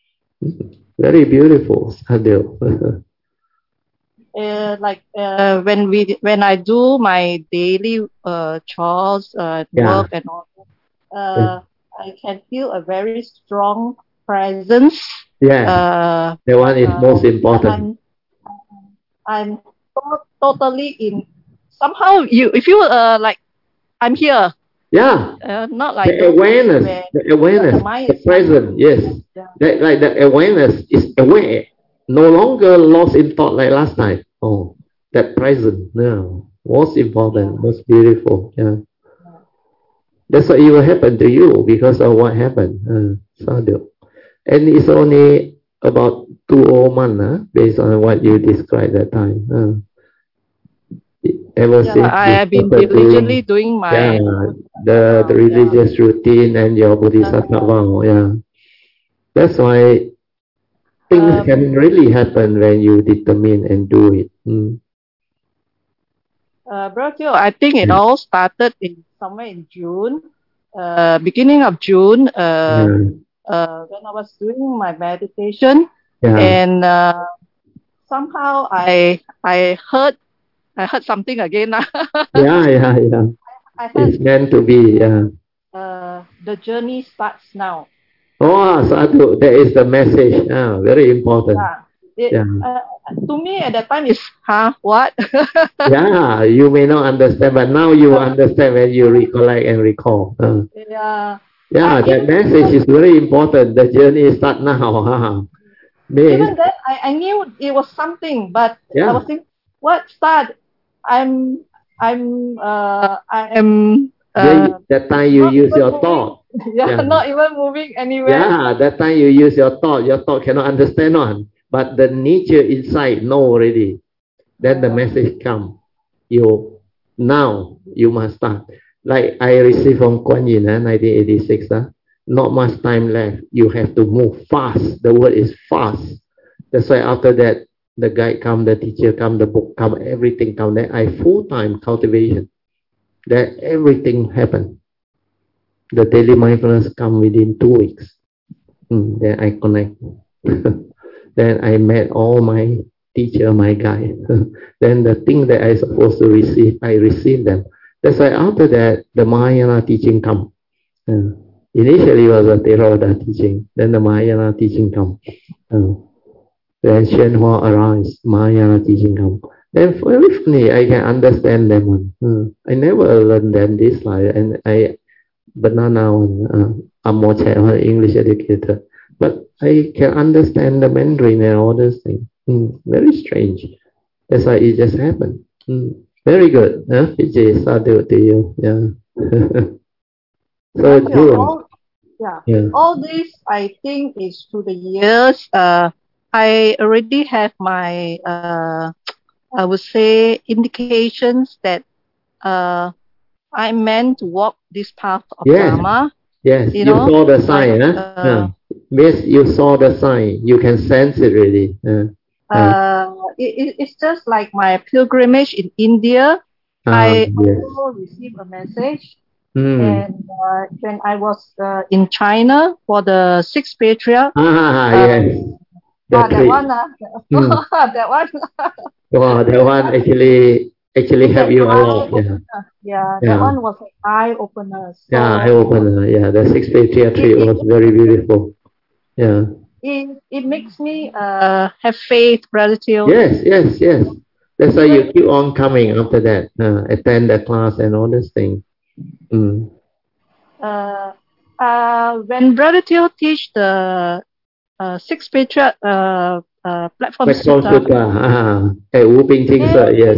Very beautiful, Sadhu. uh, like uh, when we when I do my daily uh, chores, uh, yeah. work and all that, uh, I can feel a very strong presence. Yeah, uh, the one is uh, most important. I'm, I'm to- totally in. Somehow you if you uh like I'm here. Yeah, uh, not like the awareness, where, the awareness, the, the present. Yes, yeah. that like the awareness is aware, no longer lost in thought like last time. Oh, that present now, most important, yeah. most beautiful. Yeah. That's what will happen to you because of what happened. Uh, Sadhu. And it's only about two or one, huh? Based on what you described that time. Uh, ever yeah, since I have been diligently doing, doing my yeah, the, the religious yeah. routine and your bodhisattva vow. Yeah. That's why things um, can really happen when you determine and do it. Mm. Uh, Brother, I think it all started in somewhere in June, uh, beginning of June, uh, yeah. uh, when I was doing my meditation, yeah. and uh, somehow I I heard I heard something again. yeah, yeah, yeah. I, I heard, it's meant to be. Yeah. Uh, the journey starts now. Oh, Sadhu, that is the message. Ah, very important. Yeah. It, yeah. Uh, to me at that time is, huh, what? yeah, you may not understand, but now you understand when you recollect and recall. Uh, yeah. Yeah, uh, that message is very important. The journey starts now. Huh? Even then, I, I knew it was something, but yeah. I was thinking, what start? I'm, I'm, uh, I am. Uh, that time you use your moving. thought. Yeah, yeah, not even moving anywhere. Yeah, that time you use your thought. Your thought cannot understand one. But the nature inside know already. Then the message come. You now you must start. Like I received from Kuan Yin, uh, nineteen eighty-six. Uh, not much time left. You have to move fast. The word is fast. That's why after that, the guide come, the teacher come, the book come, everything come. Then I full time cultivation. That everything happened. The daily mindfulness come within two weeks. Mm, then I connect. Then I met all my teacher, my guide. Then the thing that I supposed to receive, I receive them. That's why after that, the Mahayana teaching come. Uh, Initially, it was a Theravada teaching. Then the Mahayana teaching come. Uh, then Shenhua arise, Mahayana teaching come. Then very funny, I can understand them one. Uh, I never learned them this life, and I, but now now uh, I'm more uh, English educator. But I can understand the Mandarin and all those things. Mm, very strange. That's why it just happened. Mm, very good. Huh? Vijay, sadhu to you. Yeah. So yeah, all, yeah. yeah, all this I think is through the years. Uh, I already have my, uh, I would say, indications that uh, I meant to walk this path of yes. Dharma. Yes, you, you know, saw the sign. like, huh? uh, yeah. Yes, you saw the sign. You can sense it really. Uh, uh, it, it's just like my pilgrimage in India. Uh, I yes. also received a message. Mm. And uh, when I was uh, in China for the sixth patriarch. Ah, uh, yes. Ah, that one. Uh, mm. that one. Wow, that one actually actually helped you a lot. Yeah. Yeah. yeah, that yeah. one was an eye opener. So, yeah, eye opener. Yeah, the sixth patriarch it, was it, very beautiful. Yeah. It it makes me uh have faith, gratitude. Yes, yes, yes. That's why you keep on coming after that. Uh, attend the class and all these things. Mm. Uh, uh, when Brother Teo teach the uh, six patriarch uh, uh, platform Platform Sutta, Sutta, ah, at Wu Ping Ting Sir, yes.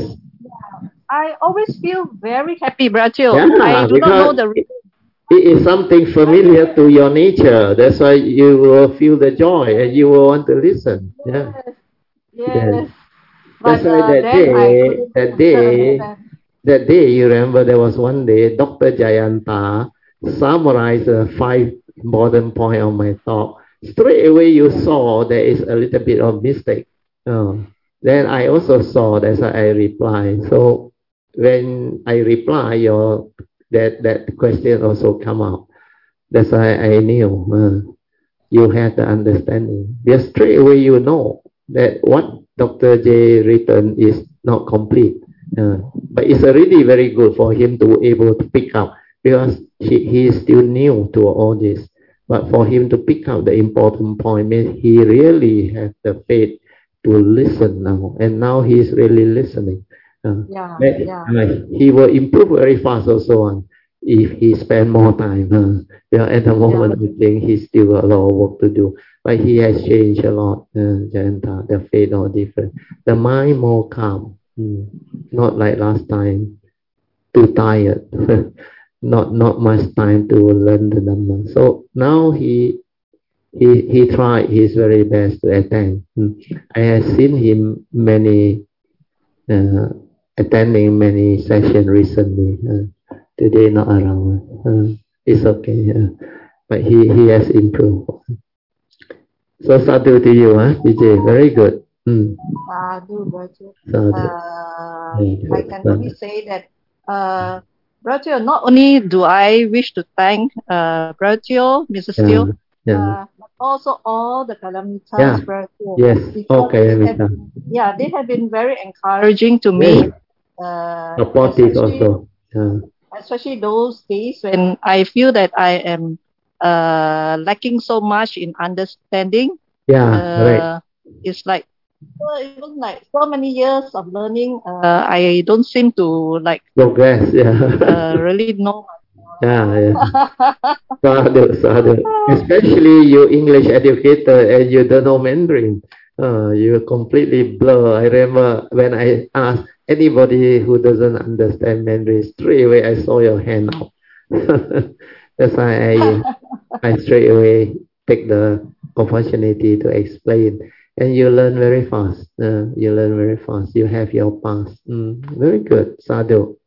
I always feel very happy, Brother Teo. Yeah, I do not know the reason. It is something familiar to your nature. That's why you will feel the joy and you will want to listen. Yes, yeah. yes. yes. But, That's why uh, that day, that day, understand. that day, you remember there was one day, Doctor Jayanta summarized the five important points of my talk. Straight away you saw there is a little bit of mistake. Oh. Then I also saw, that's why I replied. So when I reply, your that that question also come out. That's why I knew uh, you had the understanding. Because straight away you know that what Doctor J written is not complete. Uh, but it's already very good for him to be able to pick up because he, he is still new to all this. But for him to pick up the important point means he really has the faith to listen now. And now he's really listening. Uh, yeah, yeah. Uh, he will improve very fast also on if he spend more time. Uh, yeah, at the moment, yeah. I think he's still a lot of work to do. But he has changed a lot. Uh, Jayanta, the faith are different. The mind more calm. Mm. Not like last time, too tired. not not much time to learn the Dhamma. So now he he he tried his very best to attend. Mm. I have seen him many uh, attending many sessions recently. Uh, today not around. Uh, it's okay. Uh, but he, he has improved. So sadhu to you, huh, Vijay? Very good. Mm. Sadhu, Brother. Sadhu. Uh, I can only say that, uh, Brother, not only do I wish to thank uh, Brother, Mister Yeah. Steele, yeah. Uh, but also all the Kalamitas, yeah. Brother. Yes, okay. They have, yeah, they have been very encouraging to me. Yes. Uh, Supportive also. Yeah. Especially those days when I feel that I am uh, lacking so much in understanding. Yeah, uh, right. It's like, well, even like so many years of learning, uh, I don't seem to like progress. Yeah. uh, really know. Yeah, yeah. sadhu, sadhu. Especially you English educator and you don't know Mandarin. Uh, you completely blur. I remember when I asked anybody who doesn't understand Mandarin, straight away I saw your hand up. That's why I, I straight away take the opportunity to explain. And you learn very fast. Uh, you learn very fast. You have your past. Mm, very good, sadhu.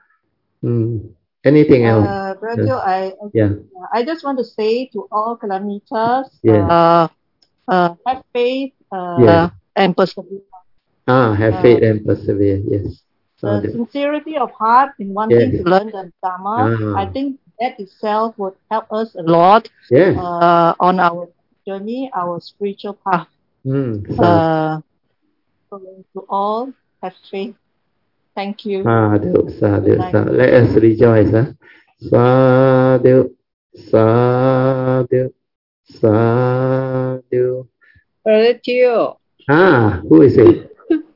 Mm. Anything else? Uh, Brother, yeah. I, I, yeah. I just want to say to all Kalamitas, yeah. uh, uh, have faith uh, yeah. and persevere. Ah, have faith uh, and persevere, yes. So the sincerity of heart in wanting yes. to learn the Dhamma, ah. I think that itself would help us a lot yes. uh, on our journey, our spiritual path. Mm, uh, so to all, have faith. Thank you. Sadhu, sadhu, sadhu. Let us rejoice. Huh? Sadhu. Sadhu, sadhu. Brother Teo. Ah, who is it?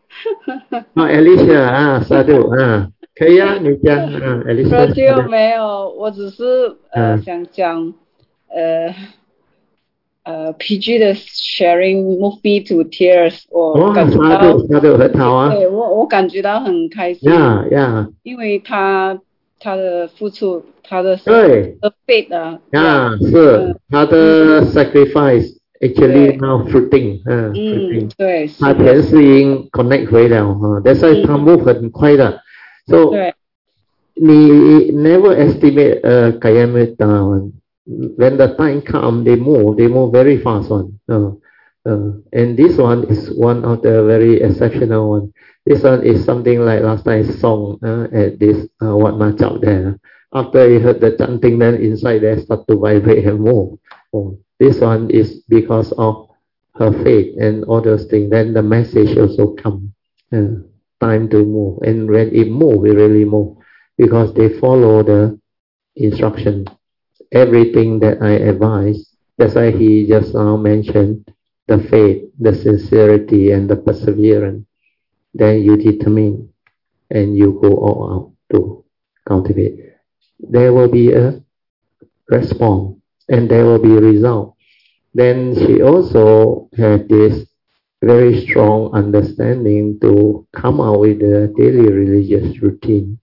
Oh, Alicia 啊 ，Sadhu 啊，可以啊，你讲啊 ，Alicia。 Brother 没有，我只是呃想讲呃呃 P G 的 sharing move me to tears， 我感觉到 Sadhu 很好啊。 对我我感觉到很开心。 Yeah, yeah。 因为他他的付出，他的对的 faith 啊。 呀，是他的 sacrifice。Actually now fruiting， 嗯， 嗯，对， 他前世已经 connect 回了哈，但是他 move 很快的 ，so 你 never estimate 呃 Kayamita when the time come they move they move very fast one， 嗯嗯 and this one is one of the very exceptional one. This one is something like last time song uh, at this uh, Wat Ma Chao there. After you heard the chanting, then inside there start to vibrate and move. Oh. This one is because of her faith and all those things. Then the message also come. Uh, time to move. And when it move, it really move. Because they follow the instruction. Everything that I advise. That's why he just now mentioned the faith, the sincerity, and the perseverance. Then you determine and you go all out to cultivate. There will be a response. And there will be a result. Then she also had this very strong understanding to come out with a daily religious routine.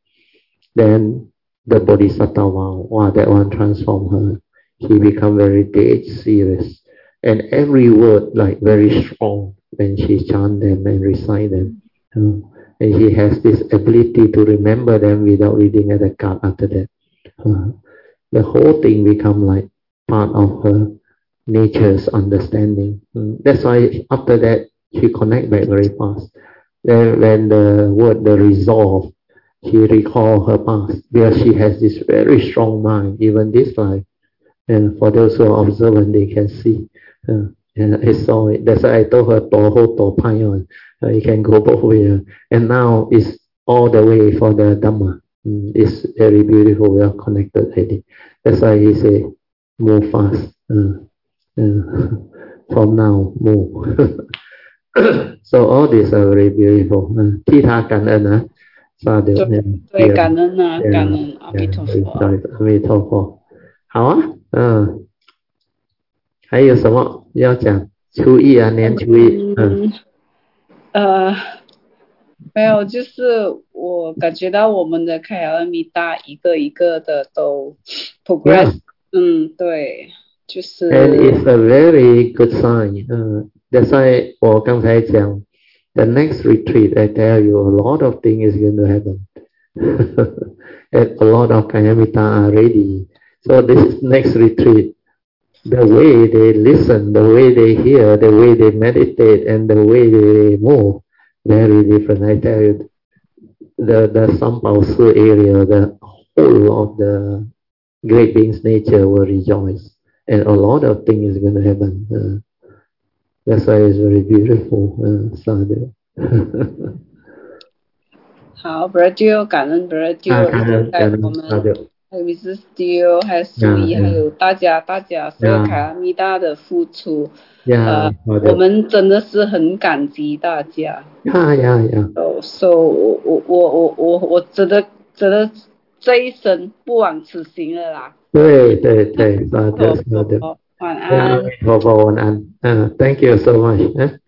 Then the Bodhisattva, wow, that one transformed her. She become very dead serious. And every word like very strong when she chant them and recite them. Uh, and she has this ability to remember them without reading at the card after that. Uh, the whole thing become like part of her nature's understanding. Mm. That's why after that she connect back very fast. Then when the word the resolve, she recall her past because she has this very strong mind, even this life. And for those who are observant, they can see. Uh, and I saw it. That's why I told her to hold to pai uh, you can go both ways. And now it's all the way for the Dhamma. Mm. It's very beautiful. We are connected already. That's why he say move fast. Uh, uh, from now, move. So all these are very beautiful. 替他感恩啊，萨德。 对，感恩啊，感恩阿弥陀佛。 阿弥陀佛。好啊，嗯，还有什么要讲？初一啊，年初一，嗯， 呃，没有，就是我感觉到我们的凯尔米达一个一个的都 progress。嗯，对。就是 And it's a very good sign. Uh, that's why 我刚才讲 the next retreat, I tell you, a lot of things is going to happen. And a lot of Kayamita are ready. So this next retreat, the way they listen, the way they hear, the way they meditate, and the way they move, very different. I tell you, the the Sampao Su area, the whole of the great beings nature will rejoice. And a lot of things is going to happen. Uh, that's why it's very beautiful. Uh, Sadhu. 好 ，Brother， 感恩 Brother， 感恩感恩我们还有 Missus Teo， 还有苏怡，还有大家大家所有凯阿弥达的付出，呃，我们真的是很感激大家。 呀呀呀 ！So， 我我我我我我真的真的这一生不枉此行了啦。 对对对，是的，是的。 晚安。 晚安。Thank you so much.